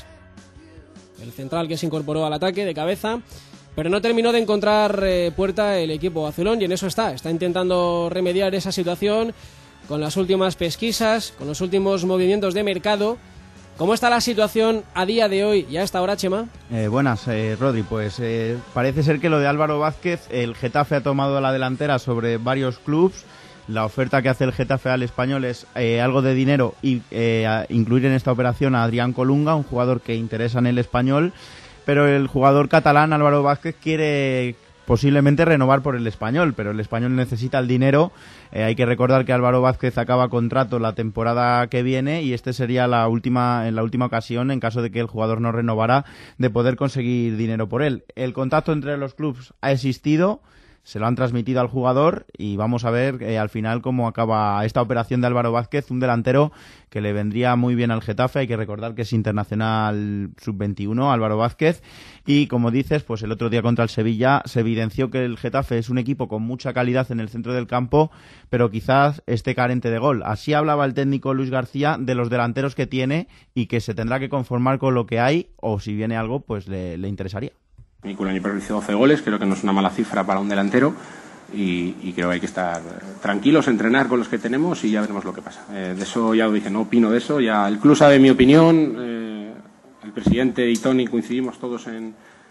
el central que se incorporó al ataque de cabeza, pero no terminó de encontrar eh, puerta el equipo azulón y en eso está, está intentando remediar esa situación con las últimas pesquisas, con los últimos movimientos de mercado. ¿Cómo está la situación a día de hoy y a esta hora, Chema? Eh, buenas, eh, Rodri. Pues eh, parece ser que lo de Álvaro Vázquez, el Getafe ha tomado la delantera sobre varios clubs. La oferta que hace el Getafe al Español es eh, algo de dinero y eh, a incluir en esta operación a Adrián Colunga, un jugador que interesa en el Español. Pero el jugador catalán, Álvaro Vázquez, quiere posiblemente renovar por el Español, pero el Español necesita el dinero. Eh, hay que recordar que Álvaro Vázquez acaba contrato la temporada que viene y este sería la última, en la última ocasión, en caso de que el jugador no renovara, de poder conseguir dinero por él. El contacto entre los clubes ha existido, se lo han transmitido al jugador y vamos a ver eh, al final cómo acaba esta operación de Álvaro Vázquez, un delantero que le vendría muy bien al Getafe. Hay que recordar que es internacional sub veintiuno, Álvaro Vázquez, y como dices, pues el otro día contra el Sevilla se evidenció que el Getafe es un equipo con mucha calidad en el centro del campo, pero quizás esté carente de gol. Así hablaba el técnico Luis García de los delanteros que tiene y que se tendrá que conformar con lo que hay, o si viene algo, pues le, le interesaría. Miku el año pasado hizo doce goles, creo que no es una mala cifra para un delantero y, y creo que hay que estar tranquilos, entrenar con los que tenemos y ya veremos lo que pasa. Eh, de eso ya lo dije, no opino de eso, ya el club sabe mi opinión, eh, el presidente y Tony coincidimos todos en,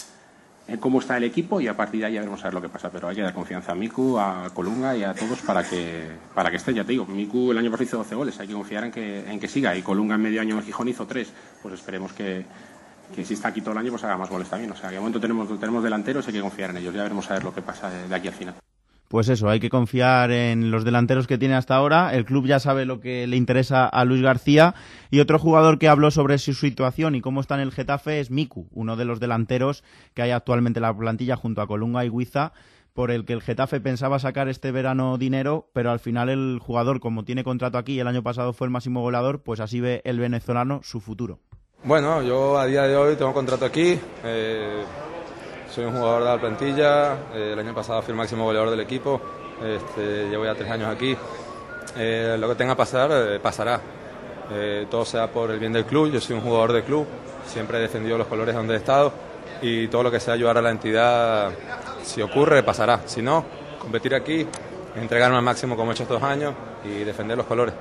en cómo está el equipo y a partir de ahí ya veremos a ver lo que pasa, pero hay que dar confianza a Miku, a Colunga y a todos para que para que esté, ya te digo, Miku el año pasado hizo doce goles, hay que confiar en que, en que siga y Colunga en medio año en Gijón hizo tres, pues esperemos que que si está aquí todo el año pues haga más goles también, o sea que de momento tenemos, tenemos delanteros, hay que confiar en ellos, ya veremos a ver lo que pasa de, de aquí al final. Pues eso, hay que confiar en los delanteros que tiene hasta ahora, el club ya sabe lo que le interesa a Luis García y otro jugador que habló sobre su situación y cómo está en el Getafe es Miku, uno de los delanteros que hay actualmente en la plantilla junto a Colunga y Huiza, por el que el Getafe pensaba sacar este verano dinero, pero al final el jugador, como tiene contrato aquí y el año pasado fue el máximo goleador, pues así ve el venezolano su futuro. Bueno, yo a día de hoy tengo contrato aquí, eh, soy un jugador de la plantilla, eh, el año pasado fui el máximo goleador del equipo, este, llevo ya tres años aquí, eh, lo que tenga que pasar, eh, pasará, eh, todo sea por el bien del club, yo soy un jugador del club, siempre he defendido los colores donde he estado y todo lo que sea ayudar a la entidad, si ocurre, pasará, si no, competir aquí, entregarme al máximo como he hecho estos años y defender los colores.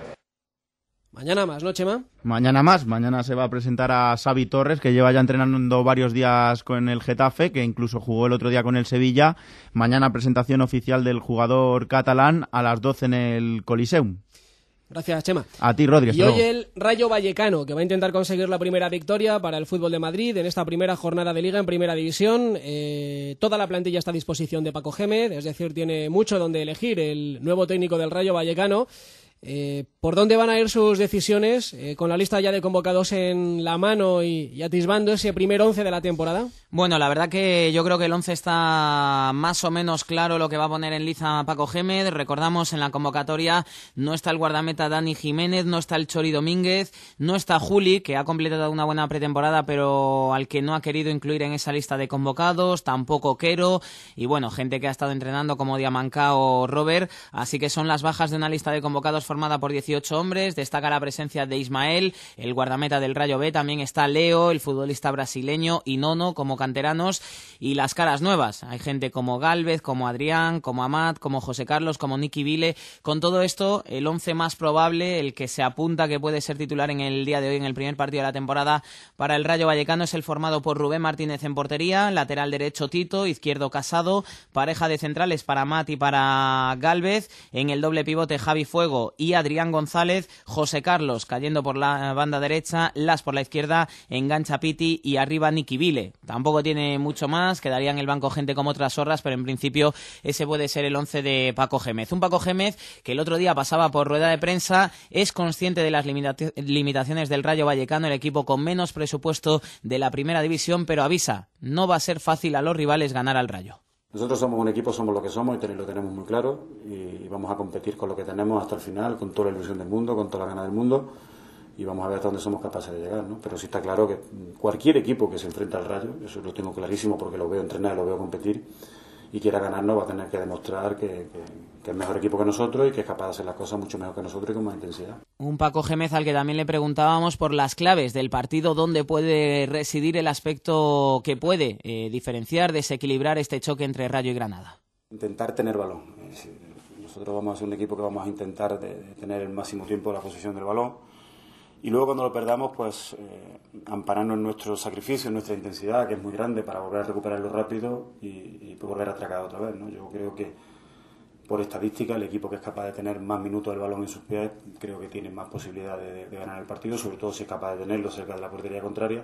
Mañana más, ¿no, Chema? Mañana más, mañana se va a presentar a Xavi Torres, que lleva ya entrenando varios días con el Getafe, que incluso jugó el otro día con el Sevilla. Mañana presentación oficial del jugador catalán a las doce en el Coliseum. Gracias, Chema. A ti, Rodri. Y hoy el Rayo Vallecano, que va a intentar conseguir la primera victoria para el fútbol de Madrid en esta primera jornada de Liga en Primera División. Eh, toda la plantilla está a disposición de Paco Gémez, es decir, tiene mucho donde elegir el nuevo técnico del Rayo Vallecano. Eh, ¿Por dónde van a ir sus decisiones? Eh, con la lista ya de convocados en la mano y, y atisbando ese primer once de la temporada. Bueno, la verdad que yo creo que el once está más o menos claro lo que va a poner en liza Paco Gémez. Recordamos, en la convocatoria no está el guardameta Dani Jiménez, no está el Chori Domínguez, no está Juli, que ha completado una buena pretemporada, pero al que no ha querido incluir en esa lista de convocados, tampoco Quero, y bueno, gente que ha estado entrenando como Diamancá o Robert, así que son las bajas de una lista de convocados formada por dieciocho hombres. Destaca la presencia de Ismael, el guardameta del Rayo B, también está Leo, el futbolista brasileño, y Nono como canteranos, y las caras nuevas. Hay gente como Gálvez, como Adrián, como Amat, como José Carlos, como Nicky Vile. Con todo esto, el once más probable, el que se apunta que puede ser titular en el día de hoy en el primer partido de la temporada para el Rayo Vallecano, es el formado por Rubén Martínez en portería, lateral derecho Tito, izquierdo Casado, pareja de centrales para Amat y para Gálvez, en el doble pivote Javi Fuego y Adrián González, José Carlos cayendo por la banda derecha, Las por la izquierda, engancha Piti y arriba Nicky Vile. Tampoco tiene mucho más, quedaría en el banco gente como otras zorras, pero en principio ese puede ser el once de Paco Gémez. Un Paco Gémez que el otro día pasaba por rueda de prensa, es consciente de las limita- limitaciones del Rayo Vallecano, el equipo con menos presupuesto de la primera división, pero avisa, no va a ser fácil a los rivales ganar al Rayo. Nosotros somos un equipo, somos lo que somos y lo tenemos muy claro, y vamos a competir con lo que tenemos hasta el final, con toda la ilusión del mundo, con toda la ganas del mundo, y vamos a ver hasta dónde somos capaces de llegar, ¿no? Pero sí está claro que cualquier equipo que se enfrenta al Rayo, eso lo tengo clarísimo porque lo veo entrenar, lo veo competir, y quiera ganarnos va a tener que demostrar que, que, que es mejor equipo que nosotros y que es capaz de hacer las cosas mucho mejor que nosotros y con más intensidad. Un Paco Gémez al que también le preguntábamos por las claves del partido, dónde puede residir el aspecto que puede eh, diferenciar, desequilibrar este choque entre Rayo y Granada. Intentar tener balón. Nosotros vamos a ser un equipo que vamos a intentar de, de tener el máximo tiempo de la posesión del balón, y luego cuando lo perdamos, pues eh, ampararnos en nuestro sacrificio, en nuestra intensidad, que es muy grande, para volver a recuperarlo rápido y, y volver a atracar otra vez, ¿no? Yo creo que por estadística el equipo que es capaz de tener más minutos del balón en sus pies, creo que tiene más posibilidades de, de ganar el partido, sobre todo si es capaz de tenerlo cerca de la portería contraria.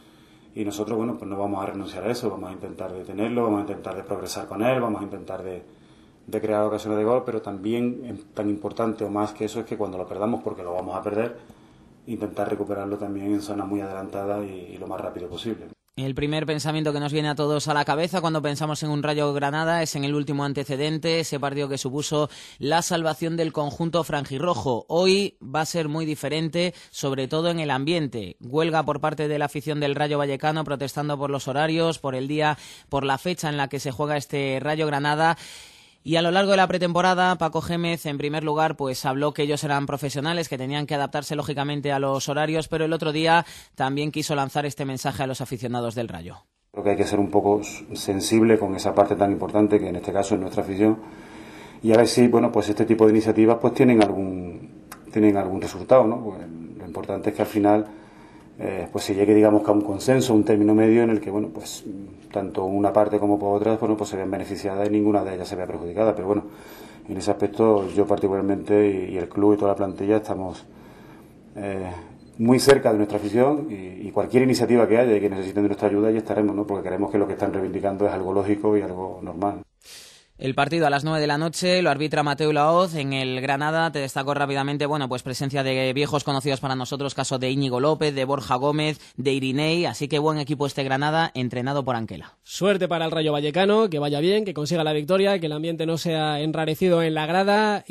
Y nosotros, bueno, pues no vamos a renunciar a eso, vamos a intentar detenerlo, vamos a intentar de progresar con él, vamos a intentar de, de crear ocasiones de gol, pero también tan importante o más que eso es que cuando lo perdamos, porque lo vamos a perder, intentar recuperarlo también en zona muy adelantada y, y lo más rápido posible. El primer pensamiento que nos viene a todos a la cabeza cuando pensamos en un Rayo Granada es en el último antecedente, ese partido que supuso la salvación del conjunto franjirrojo. Hoy va a ser muy diferente, sobre todo en el ambiente. Huelga por parte de la afición del Rayo Vallecano protestando por los horarios, por el día, por la fecha en la que se juega este Rayo Granada. Y a lo largo de la pretemporada, Paco Gémez, en primer lugar, pues habló que ellos eran profesionales, que tenían que adaptarse lógicamente a los horarios, pero el otro día también quiso lanzar este mensaje a los aficionados del Rayo. Creo que hay que ser un poco sensible con esa parte tan importante que en este caso es nuestra afición, y a ver si, bueno, pues este tipo de iniciativas pues tienen algún tienen algún resultado, ¿no? Pues lo importante es que al final eh, pues se llegue, digamos, que a un consenso, un término medio en el que, bueno, pues tanto una parte como por otra, bueno, pues se vean beneficiadas y ninguna de ellas se vea perjudicada. Pero bueno, en ese aspecto yo particularmente y, y el club y toda la plantilla estamos eh, muy cerca de nuestra afición, y, y cualquier iniciativa que haya y que necesiten de nuestra ayuda, ahí estaremos, ¿no? Porque creemos que lo que están reivindicando es algo lógico y algo normal. El partido a las nueve de la noche lo arbitra Mateu Laoz. En el Granada te destaco rápidamente, bueno, pues presencia de viejos conocidos para nosotros, caso de Íñigo López, de Borja Gómez, de Irinei, así que buen equipo este Granada, entrenado por Anquela. Suerte para el Rayo Vallecano, que vaya bien, que consiga la victoria, que el ambiente no sea enrarecido en la grada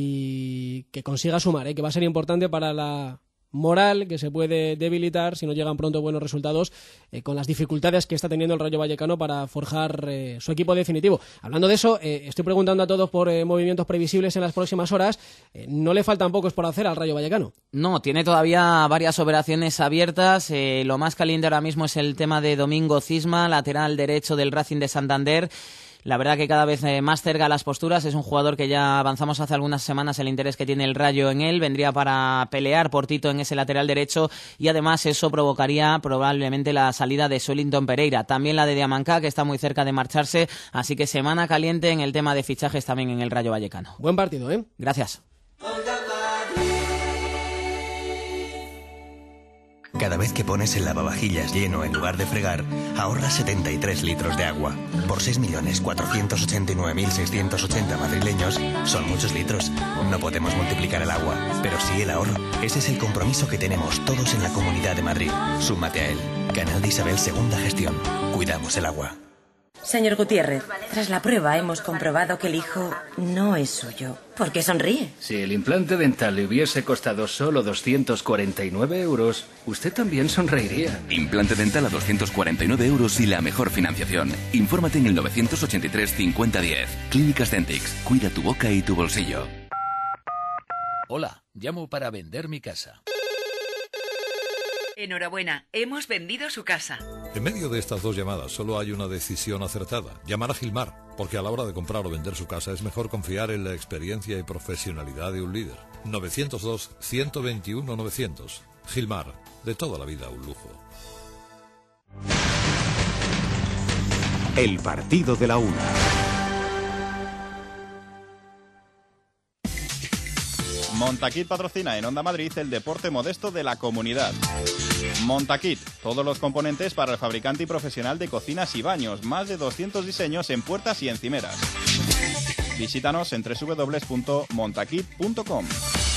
y que consiga sumar, ¿eh? Que va a ser importante para la moral, que se puede debilitar si no llegan pronto buenos resultados, eh, con las dificultades que está teniendo el Rayo Vallecano para forjar eh, su equipo definitivo. Hablando de eso, eh, estoy preguntando a todos por eh, movimientos previsibles en las próximas horas. Eh, no le faltan pocos por hacer al Rayo Vallecano. No, tiene todavía varias operaciones abiertas. Eh, lo más caliente ahora mismo es el tema de Domingo Cisma, lateral derecho del Racing de Santander. La verdad que cada vez más cerca las posturas, es un jugador que ya avanzamos hace algunas semanas el interés que tiene el Rayo en él, vendría para pelear por Tito en ese lateral derecho y además eso provocaría probablemente la salida de Swellington Pereira, también la de Diamancá, que está muy cerca de marcharse, así que semana caliente en el tema de fichajes también en el Rayo Vallecano. Buen partido, ¿eh? Gracias. Cada vez que pones el lavavajillas lleno en lugar de fregar, ahorras setenta y tres litros de agua. Por seis millones cuatrocientos ochenta y nueve mil seiscientos ochenta madrileños, son muchos litros. No podemos multiplicar el agua, pero sí el ahorro. Ese es el compromiso que tenemos todos en la Comunidad de Madrid. Súmate a él. Canal de Isabel Segunda Gestión. Cuidamos el agua. Señor Gutiérrez, tras la prueba hemos comprobado que el hijo no es suyo. ¿Por qué sonríe? Si el implante dental le hubiese costado solo doscientos cuarenta y nueve euros, usted también sonreiría. Implante dental a doscientos cuarenta y nueve euros y la mejor financiación. Infórmate en el novecientos ochenta y tres cincuenta diez. Clínicas Dentix. Cuida tu boca y tu bolsillo. Hola, llamo para vender mi casa. Enhorabuena, hemos vendido su casa. En medio de estas dos llamadas solo hay una decisión acertada. Llamar a Gilmar, porque a la hora de comprar o vender su casa es mejor confiar en la experiencia y profesionalidad de un líder. novecientos dos, ciento veintiuno, novecientos. Gilmar, de toda la vida un lujo. El partido de la una. Montaquit patrocina en Onda Madrid el deporte modesto de la comunidad. Montaquit, todos los componentes para el fabricante y profesional de cocinas y baños, más de doscientos diseños en puertas y encimeras. Visítanos en doble u doble u doble u punto montaquit punto com.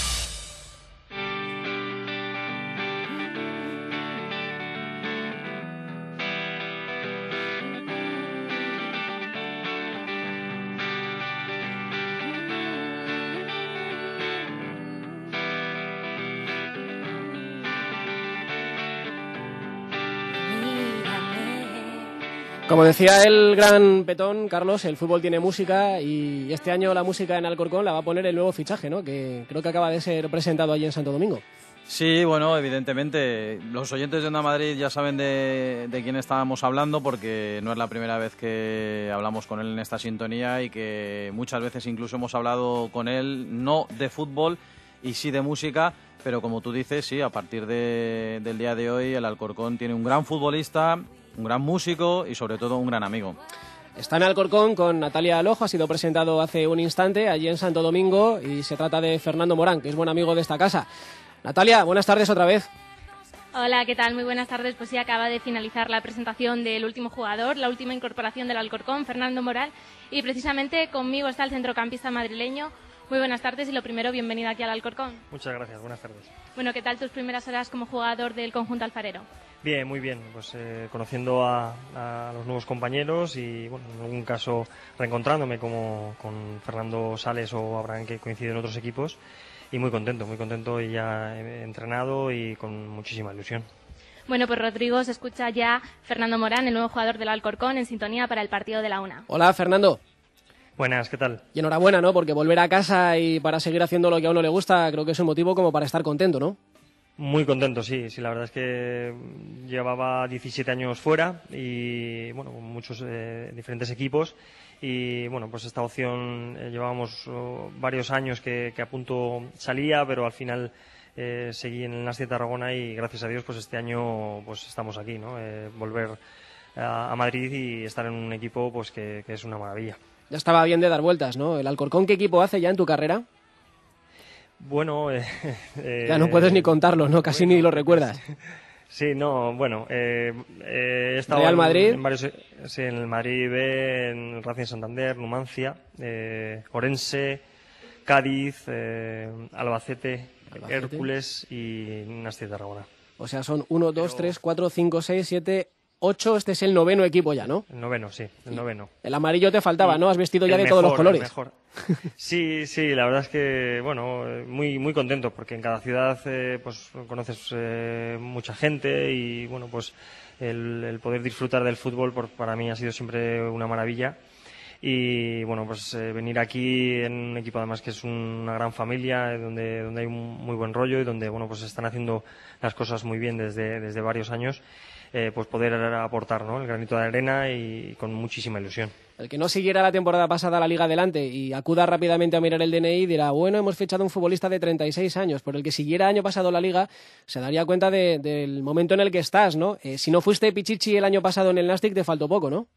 Como decía el gran Petón, Carlos, el fútbol tiene música y este año la música en Alcorcón la va a poner el nuevo fichaje, ¿no? Que creo que acaba de ser presentado allí en Santo Domingo. Sí, bueno, evidentemente. Los oyentes de Onda Madrid ya saben de, de quién estábamos hablando porque no es la primera vez que hablamos con él en esta sintonía y que muchas veces incluso hemos hablado con él, no de fútbol y sí de música, pero como tú dices, sí, a partir de, del día de hoy el Alcorcón tiene un gran futbolista, un gran músico y sobre todo un gran amigo. Está en Alcorcón con Natalia Alojo, ha sido presentado hace un instante allí en Santo Domingo y se trata de Fernando Morán, que es buen amigo de esta casa. Natalia, buenas tardes otra vez. Hola, ¿qué tal? Muy buenas tardes. Pues sí, acaba de finalizar la presentación del último jugador, la última incorporación del Alcorcón, Fernando Morán, y precisamente conmigo está el centrocampista madrileño. Muy buenas tardes y lo primero, bienvenido aquí al Alcorcón. Muchas gracias, buenas tardes. Bueno, ¿qué tal tus primeras horas como jugador del conjunto alfarero? Bien, muy bien, pues eh, conociendo a, a los nuevos compañeros y bueno, en algún caso reencontrándome como con Fernando Sales o Abraham, que coinciden en otros equipos, y muy contento, muy contento y ya he entrenado y con muchísima ilusión. Bueno, pues Rodrigo, se escucha ya Fernando Morán, el nuevo jugador del Alcorcón, en sintonía para el partido de la una. Hola, Fernando. Buenas, ¿qué tal? Y enhorabuena, ¿no? Porque volver a casa y para seguir haciendo lo que a uno le gusta, creo que es un motivo como para estar contento, ¿no? Muy contento, sí, sí, la verdad es que llevaba diecisiete años fuera y, bueno, con muchos eh, diferentes equipos y, bueno, pues esta opción eh, llevábamos oh, varios años que, que a punto salía, pero al final eh, seguí en el Nasti de Tarragona y, gracias a Dios, pues este año pues estamos aquí, ¿no? Eh, volver a, a Madrid y estar en un equipo pues que, que es una maravilla. Ya estaba bien de dar vueltas, ¿no? ¿El Alcorcón qué equipo hace ya en tu carrera? Bueno, eh, eh, ya no puedes ni contarlo, ¿no? Casi bueno, ni lo recuerdas. Sí, no, bueno, eh, eh, he estado Real Madrid. En, en varios, sí, en el Madrid B, en el Racing Santander, Numancia, eh, Orense, Cádiz, eh, Albacete, Albacete, Hércules y Nasti de Tarragona. O sea, son uno, dos, tres, cuatro, cinco, seis, siete, ocho, este es el noveno equipo ya, ¿no? El noveno, sí, el noveno. El amarillo te faltaba, ¿no? Has vestido ya de mejor, todos los colores. El mejor. Sí, sí, la verdad es que, bueno, muy muy contento porque en cada ciudad eh, pues conoces eh, mucha gente y, bueno, pues el, el poder disfrutar del fútbol por, para mí ha sido siempre una maravilla. Y, bueno, pues eh, venir aquí en un equipo además que es una gran familia, donde, donde hay un muy buen rollo y donde, bueno, pues están haciendo las cosas muy bien desde, desde varios años. Eh, pues poder aportar, ¿no?, el granito de arena y con muchísima ilusión. El que no siguiera la temporada pasada la Liga adelante y acuda rápidamente a mirar el D N I dirá, bueno, hemos fichado un futbolista de treinta y seis años, pero el que siguiera año pasado la Liga se daría cuenta de, del momento en el que estás, ¿no? Eh, si no fuiste Pichichi el año pasado en el Nastic, te faltó poco, ¿no?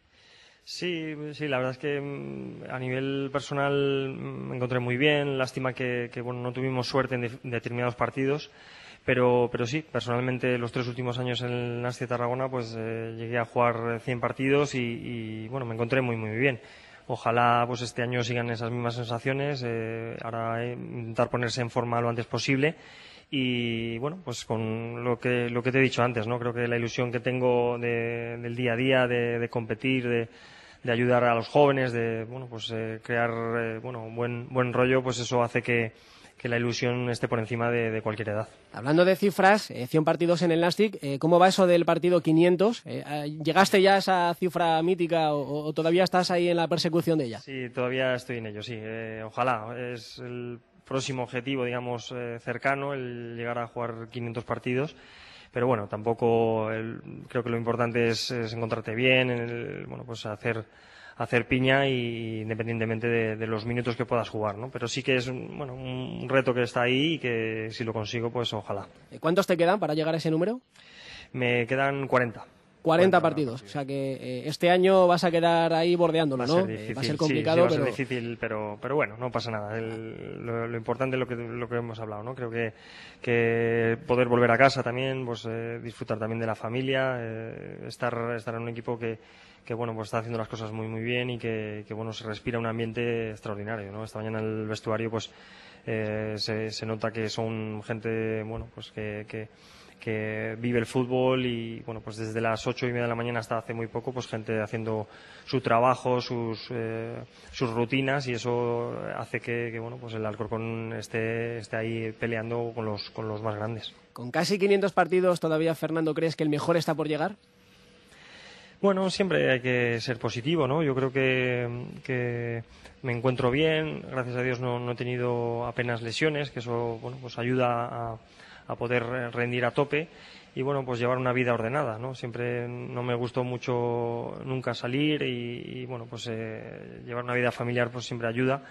Sí, sí, la verdad es que a nivel personal me encontré muy bien, lástima que, que bueno, no tuvimos suerte en, de, en determinados partidos. Pero, pero sí, personalmente los tres últimos años en el Nasti de Tarragona pues eh, llegué a jugar cien partidos y, y bueno, me encontré muy muy bien. Ojalá pues este año sigan esas mismas sensaciones, eh, ahora eh, intentar ponerse en forma lo antes posible y bueno, pues con lo que lo que te he dicho antes, ¿no? Creo que la ilusión que tengo de, del día a día, de, de competir, de, de ayudar a los jóvenes, de bueno, pues eh, crear eh, bueno, un buen buen rollo, pues eso hace que que la ilusión esté por encima de, de cualquier edad. Hablando de cifras, eh, cien partidos en el Nastic, eh, ¿cómo va eso del partido quinientos? Eh, ¿Llegaste ya a esa cifra mítica o, o todavía estás ahí en la persecución de ella? Sí, todavía estoy en ello, sí. Eh, ojalá. Es el próximo objetivo, digamos, eh, cercano, el llegar a jugar quinientos partidos. Pero bueno, tampoco el, creo que lo importante es, es encontrarte bien, el, bueno, pues hacer hacer piña y independientemente de, de los minutos que puedas jugar, ¿no? Pero sí que es un, bueno, un reto que está ahí y que si lo consigo, pues ojalá. ¿Cuántos te quedan para llegar a ese número? Me quedan cuarenta. cuarenta partidos, o sea que eh, este año vas a quedar ahí bordeándolo, ¿no? Va a ser difícil, va a ser complicado, sí, sí, va a ser pero... difícil, pero, pero bueno, no pasa nada. El, lo, lo importante es lo que, lo que hemos hablado, ¿no? Creo que, que poder volver a casa también, pues eh, disfrutar también de la familia, eh, estar, estar en un equipo que, que bueno, pues está haciendo las cosas muy muy bien y que, que bueno, se respira un ambiente extraordinario, ¿no? Esta mañana en el vestuario, pues eh, se, se nota que son gente, bueno, pues que, que que vive el fútbol y bueno, pues desde las ocho y media de la mañana hasta hace muy poco, pues gente haciendo su trabajo, sus eh, sus rutinas, y eso hace que, que bueno, pues el Alcorcón esté esté ahí peleando con los con los más grandes. Con casi quinientos partidos todavía, Fernando, ¿crees que el mejor está por llegar? Bueno, siempre hay que ser positivo, ¿no? Yo creo que, que me encuentro bien, gracias a Dios no, no he tenido apenas lesiones, que eso bueno, pues ayuda a a poder rendir a tope y bueno, pues llevar una vida ordenada, ¿no? Siempre no me gustó mucho nunca salir y, y bueno, pues eh, llevar una vida familiar pues siempre ayuda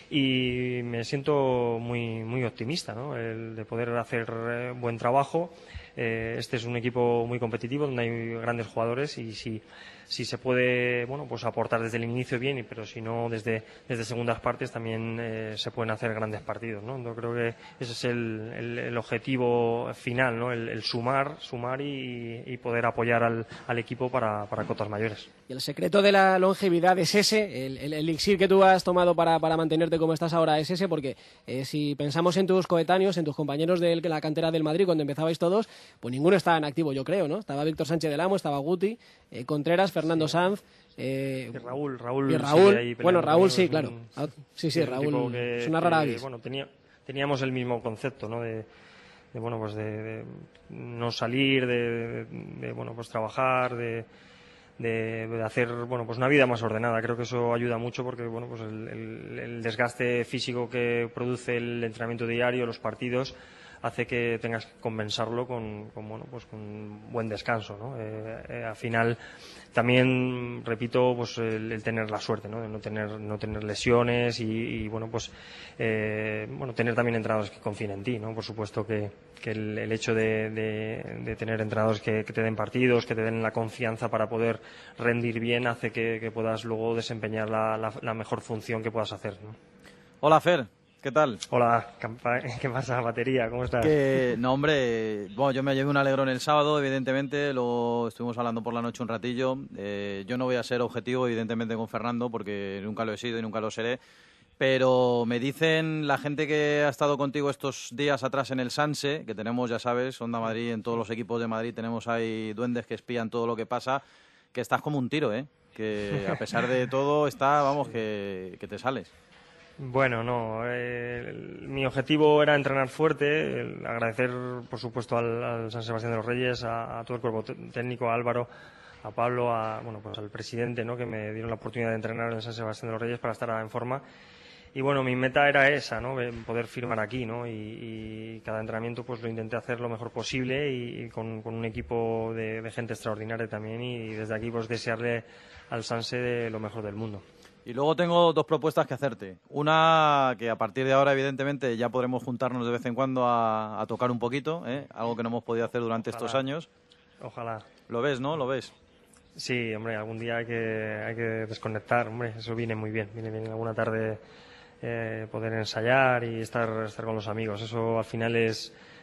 y me siento muy muy optimista, ¿no? El de poder hacer eh, buen trabajo. Eh, este es un equipo muy competitivo donde hay grandes jugadores y si si se puede bueno pues aportar desde el inicio bien, pero si no desde desde segundas partes también eh, se pueden hacer grandes partidos, ¿no? Yo creo que ese es el, el, el objetivo final, ¿no? El, el sumar sumar y, y poder apoyar al, al equipo para, para cotas mayores. Y el secreto de la longevidad es ese, el, el elixir que tú has tomado para, para mantenerte como estás ahora es ese, porque eh, si pensamos en tus coetáneos, en tus compañeros de la cantera del Madrid cuando empezabais todos, pues ninguno estaba en activo, yo creo, ¿no? Estaba Víctor Sánchez del Amo, estaba Guti, eh, Contreras, Fernando sí. Sanz, eh, y Raúl, Raúl, y Raúl ahí bueno, Raúl sí, es claro, un, sí, sí, Raúl que, es una rara que, avis. Bueno, tenía, teníamos el mismo concepto, ¿no? De, de bueno, pues de, de no salir, de, de, de bueno, pues trabajar, de De, de hacer bueno pues una vida más ordenada. Creo que eso ayuda mucho porque bueno pues el, el, el desgaste físico que produce el entrenamiento diario, los partidos, hace que tengas que compensarlo con, con bueno pues con buen descanso, ¿no? Eh, eh, al final también repito pues el, el tener la suerte, ¿no? De no tener no tener lesiones y, y bueno pues eh, bueno tener también entrenadores que confíen en ti, ¿no? Por supuesto que, que el, el hecho de, de, de tener entrenadores que, que te den partidos, que te den la confianza para poder rendir bien, hace que, que puedas luego desempeñar la, la, la mejor función que puedas hacer, ¿no? Hola, Fer. ¿Qué tal? Hola, ¿qué pasa, batería? ¿Cómo estás? Que, no, hombre, bueno, yo me llevé un alegrón el sábado, evidentemente, lo estuvimos hablando por la noche un ratillo. Eh, yo no voy a ser objetivo, evidentemente, con Fernando, porque nunca lo he sido y nunca lo seré. Pero me dicen la gente que ha estado contigo estos días atrás en el Sanse, que tenemos, ya sabes, Onda Madrid, en todos los equipos de Madrid tenemos ahí duendes que espían todo lo que pasa, que estás como un tiro, ¿eh? Que a pesar de todo está, vamos, que, que te sales. Bueno, no. Eh, mi objetivo era entrenar fuerte, el agradecer, por supuesto, al, al San Sebastián de los Reyes, a, a todo el cuerpo técnico, a Álvaro, a Pablo, a, bueno, pues al presidente, ¿no? Que me dieron la oportunidad de entrenar en el San Sebastián de los Reyes para estar en forma. Y bueno, mi meta era esa, ¿no? Poder firmar aquí, ¿no? Y, y cada entrenamiento pues lo intenté hacer lo mejor posible y, y con, con un equipo de, de gente extraordinaria también, y desde aquí pues desearle al Sanse de lo mejor del mundo. Y luego tengo dos propuestas que hacerte. Una que a partir de ahora, evidentemente, ya podremos juntarnos de vez en cuando a, a tocar un poquito, ¿eh? Algo que no hemos podido hacer durante Ojalá. estos años. Ojalá. ¿Lo ves, no? ¿Lo ves? Sí, hombre, algún día hay que, hay que desconectar, hombre, eso viene muy bien. Viene bien alguna tarde eh, poder ensayar y estar, estar con los amigos. Eso al final es,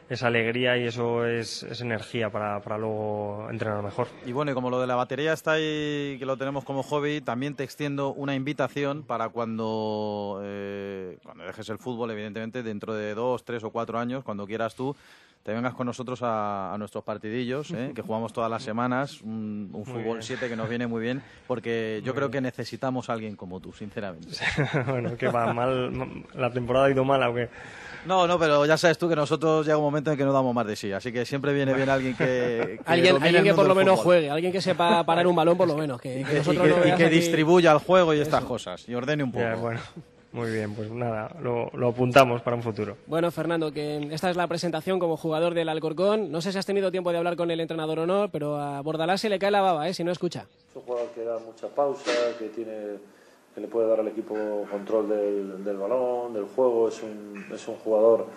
esa alegría y eso es, es energía para, para luego entrenar mejor. Y bueno, y como lo de la batería está ahí, que lo tenemos como hobby, también te extiendo una invitación para cuando, eh, cuando dejes el fútbol, evidentemente, dentro de dos, tres o cuatro años, cuando quieras tú, te vengas con nosotros a, a nuestros partidillos, ¿eh? Que jugamos todas las semanas, un, un fútbol siete que nos viene muy bien, porque yo muy creo bien. que necesitamos a alguien como tú, sinceramente. Bueno, que va mal, la temporada ha ido mal, aunque... No, no, pero ya sabes tú que nosotros llega un momento en que no damos más de sí, así que siempre viene bien alguien que... que alguien alguien que por lo menos juegue, alguien que sepa parar un balón por lo menos, que, que nosotros y que, no y que aquí... distribuya el juego y estas Eso. cosas, y ordene un poco. Ya, bueno. Muy bien, pues nada, lo, lo apuntamos para un futuro. Bueno, Fernando, que esta es la presentación como jugador del Alcorcón. No sé si has tenido tiempo de hablar con el entrenador o no, pero a Bordalás se le cae la baba, ¿eh? Si no escucha. Es un jugador que da mucha pausa, que tiene, que le puede dar al equipo control del, del balón, del juego. Es un, es un jugador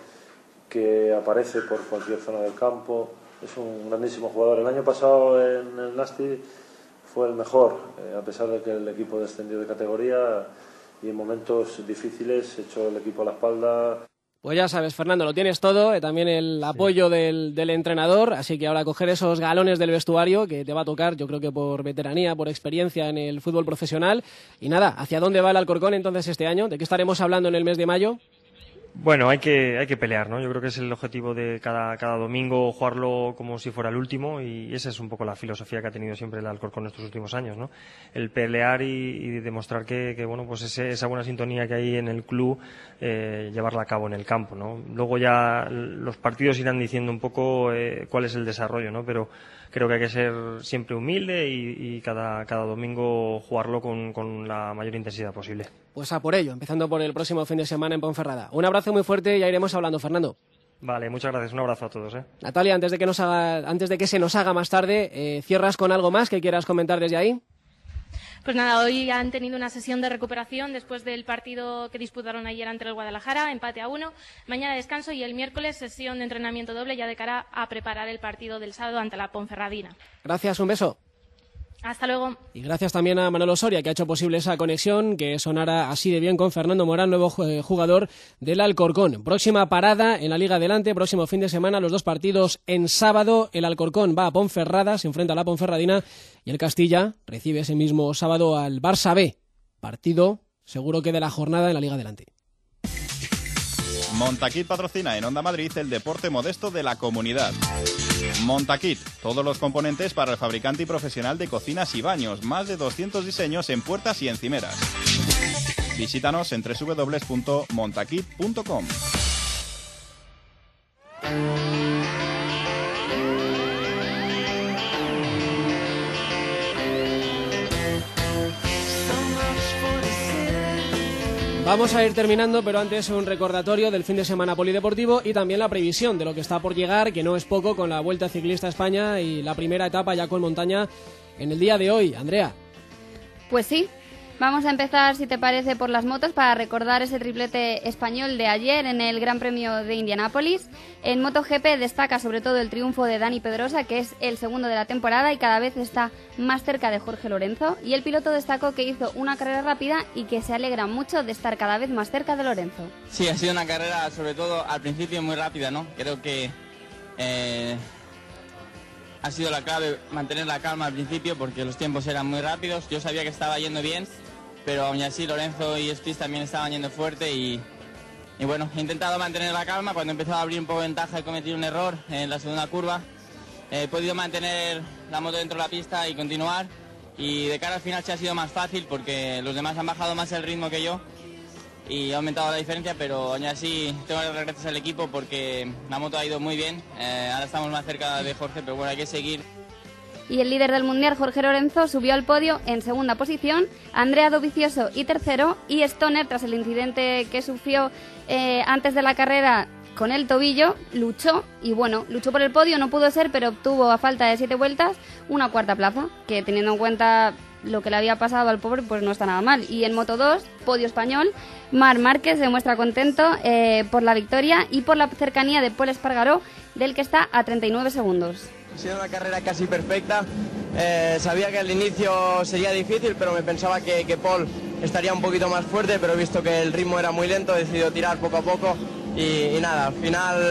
que aparece por cualquier zona del campo. Es un grandísimo jugador. El año pasado en el Nasti fue el mejor, eh, a pesar de que el equipo descendió de categoría. Y en momentos difíciles echó el equipo a la espalda. Pues ya sabes, Fernando, lo tienes todo, eh, también el apoyo sí. del, del entrenador, así que ahora coger esos galones del vestuario que te va a tocar, yo creo que por veteranía, por experiencia en el fútbol profesional. Y nada, ¿hacia dónde va el Alcorcón entonces este año? ¿De qué estaremos hablando en el mes de mayo? Bueno, hay que hay que pelear, ¿no? Yo creo que es el objetivo de cada, cada domingo, jugarlo como si fuera el último, y esa es un poco la filosofía que ha tenido siempre el Alcorcón estos últimos años, ¿no? El pelear y, y demostrar que, que bueno, pues ese, esa buena sintonía que hay en el club, eh, llevarla a cabo en el campo, ¿no? Luego ya los partidos irán diciendo un poco eh, cuál es el desarrollo, ¿no? Pero creo que hay que ser siempre humilde y, y cada, cada domingo jugarlo con, con la mayor intensidad posible. Pues a por ello, empezando por el próximo fin de semana en Ponferrada. Un abrazo muy fuerte y ya iremos hablando, Fernando. Vale, muchas gracias. Un abrazo a todos, ¿eh? Natalia, antes de que, nos haga, antes de que se nos haga más tarde, eh, ¿cierras con algo más que quieras comentar desde ahí? Pues nada, hoy han tenido una sesión de recuperación después del partido que disputaron ayer ante el Guadalajara, empate a uno. Mañana descanso y el miércoles sesión de entrenamiento doble ya de cara a preparar el partido del sábado ante la Ponferradina. Gracias, un beso. Hasta luego. Y gracias también a Manolo Soria, que ha hecho posible esa conexión, que sonara así de bien con Fernando Morán, nuevo jugador del Alcorcón. Próxima parada en la Liga Adelante, próximo fin de semana, los dos partidos en sábado. El Alcorcón va a Ponferrada, se enfrenta a la Ponferradina, y el Castilla recibe ese mismo sábado al Barça B. Partido seguro que de la jornada en la Liga Adelante. Montaquit patrocina en Onda Madrid el deporte modesto de la comunidad. Montaquit, todos los componentes para el fabricante y profesional de cocinas y baños, más de doscientos diseños en puertas y encimeras. Visítanos en doble u doble u doble u punto montaquit punto com. Vamos a ir terminando, pero antes un recordatorio del fin de semana polideportivo y también la previsión de lo que está por llegar, que no es poco, con la Vuelta Ciclista a España y la primera etapa ya con montaña en el día de hoy. Andrea. Pues sí. Vamos a empezar, si te parece, por las motos para recordar ese triplete español de ayer en el Gran Premio de Indianápolis. En MotoGP destaca sobre todo el triunfo de Dani Pedrosa, que es el segundo de la temporada y cada vez está más cerca de Jorge Lorenzo. Y el piloto destacó que hizo una carrera rápida y que se alegra mucho de estar cada vez más cerca de Lorenzo. Sí, ha sido una carrera, sobre todo al principio, muy rápida, ¿no? Creo que eh, ha sido la clave mantener la calma al principio porque los tiempos eran muy rápidos. Yo sabía que estaba yendo bien, pero aún así Lorenzo y Spies también estaban yendo fuerte y, y bueno, he intentado mantener la calma. Cuando empezó a abrir un poco de ventaja he cometido un error en la segunda curva. He podido mantener la moto dentro de la pista y continuar, y de cara al final se ha sido más fácil porque los demás han bajado más el ritmo que yo y ha aumentado la diferencia, pero aún así tengo que dar gracias al equipo porque la moto ha ido muy bien. Eh, ahora estamos más cerca de Jorge, pero bueno, hay que seguir. Y el líder del Mundial, Jorge Lorenzo, subió al podio en segunda posición, Andrea Dovizioso y tercero, y Stoner, tras el incidente que sufrió eh, antes de la carrera con el tobillo, luchó, y bueno, luchó por el podio, no pudo ser, pero obtuvo a falta de siete vueltas una cuarta plaza, que teniendo en cuenta lo que le había pasado al pobre, pues no está nada mal. Y en Moto dos, podio español, Marc Márquez se muestra contento eh, por la victoria y por la cercanía de Pol Espargaró, del que está a treinta y nueve segundos. Ha sido una carrera casi perfecta. Eh, sabía que al inicio sería difícil, pero me pensaba que, que Pol estaría un poquito más fuerte, pero he visto que el ritmo era muy lento, he decidido tirar poco a poco y, y nada, al final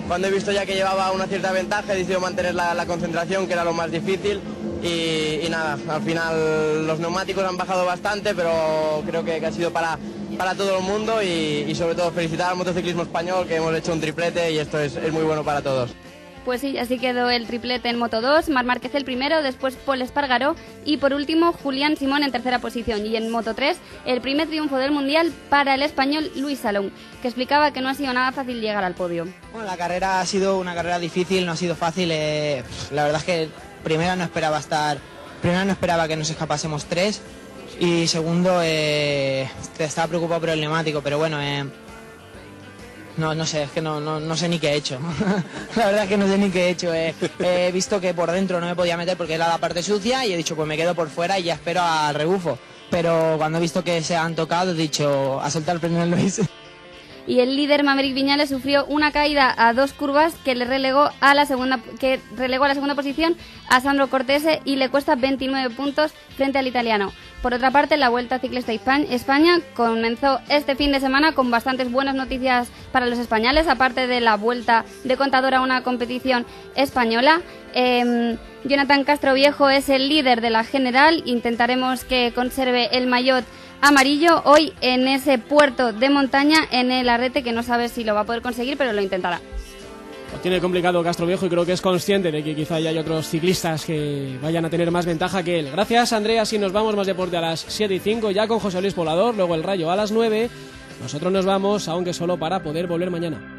cuando he visto ya que llevaba una cierta ventaja he decidido mantener la, la concentración, que era lo más difícil. Y, y nada, al final los neumáticos han bajado bastante, pero creo que, que ha sido para, para todo el mundo y, y sobre todo felicitar al motociclismo español, que hemos hecho un triplete y esto es, es muy bueno para todos. Pues sí, así quedó el triplete en Moto dos, Marc Márquez el primero, después Pol Espargaró y por último Julián Simón en tercera posición. Y en Moto tres, el primer triunfo del Mundial para el español Luis Salom, que explicaba que no ha sido nada fácil llegar al podio. Bueno, la carrera ha sido una carrera difícil, no ha sido fácil. Eh, la verdad es que primera no esperaba estar, primera no esperaba que nos escapásemos tres y segundo eh, estaba preocupado por el neumático, pero bueno, eh, no, no sé, es que no, no, no sé ni qué he hecho. La verdad es que no sé ni qué he hecho. Eh, he visto que por dentro no me podía meter porque era la parte sucia y he dicho pues me quedo por fuera y ya espero al rebufo. Pero cuando he visto que se han tocado he dicho a soltar el premio Luis. Y el líder Maverick Viñales sufrió una caída a dos curvas que le relegó a la segunda que relegó a la segunda posición a Sandro Cortese y le cuesta veintinueve puntos frente al italiano. Por otra parte, la Vuelta Ciclista España comenzó este fin de semana con bastantes buenas noticias para los españoles, aparte de la Vuelta de Contadora a una competición española. Eh, Jonathan Castroviejo es el líder de la general, intentaremos que conserve el maillot amarillo hoy en ese puerto de montaña en el Arrete, que no sabe si lo va a poder conseguir, pero lo intentará. Lo tiene complicado Castroviejo y creo que es consciente de que quizá ya hay otros ciclistas que vayan a tener más ventaja que él. Gracias, Andrea, así nos vamos. Más deporte a las siete y cinco, ya con José Luis Poblador, luego el Rayo a las nueve. Nosotros nos vamos, aunque solo para poder volver mañana.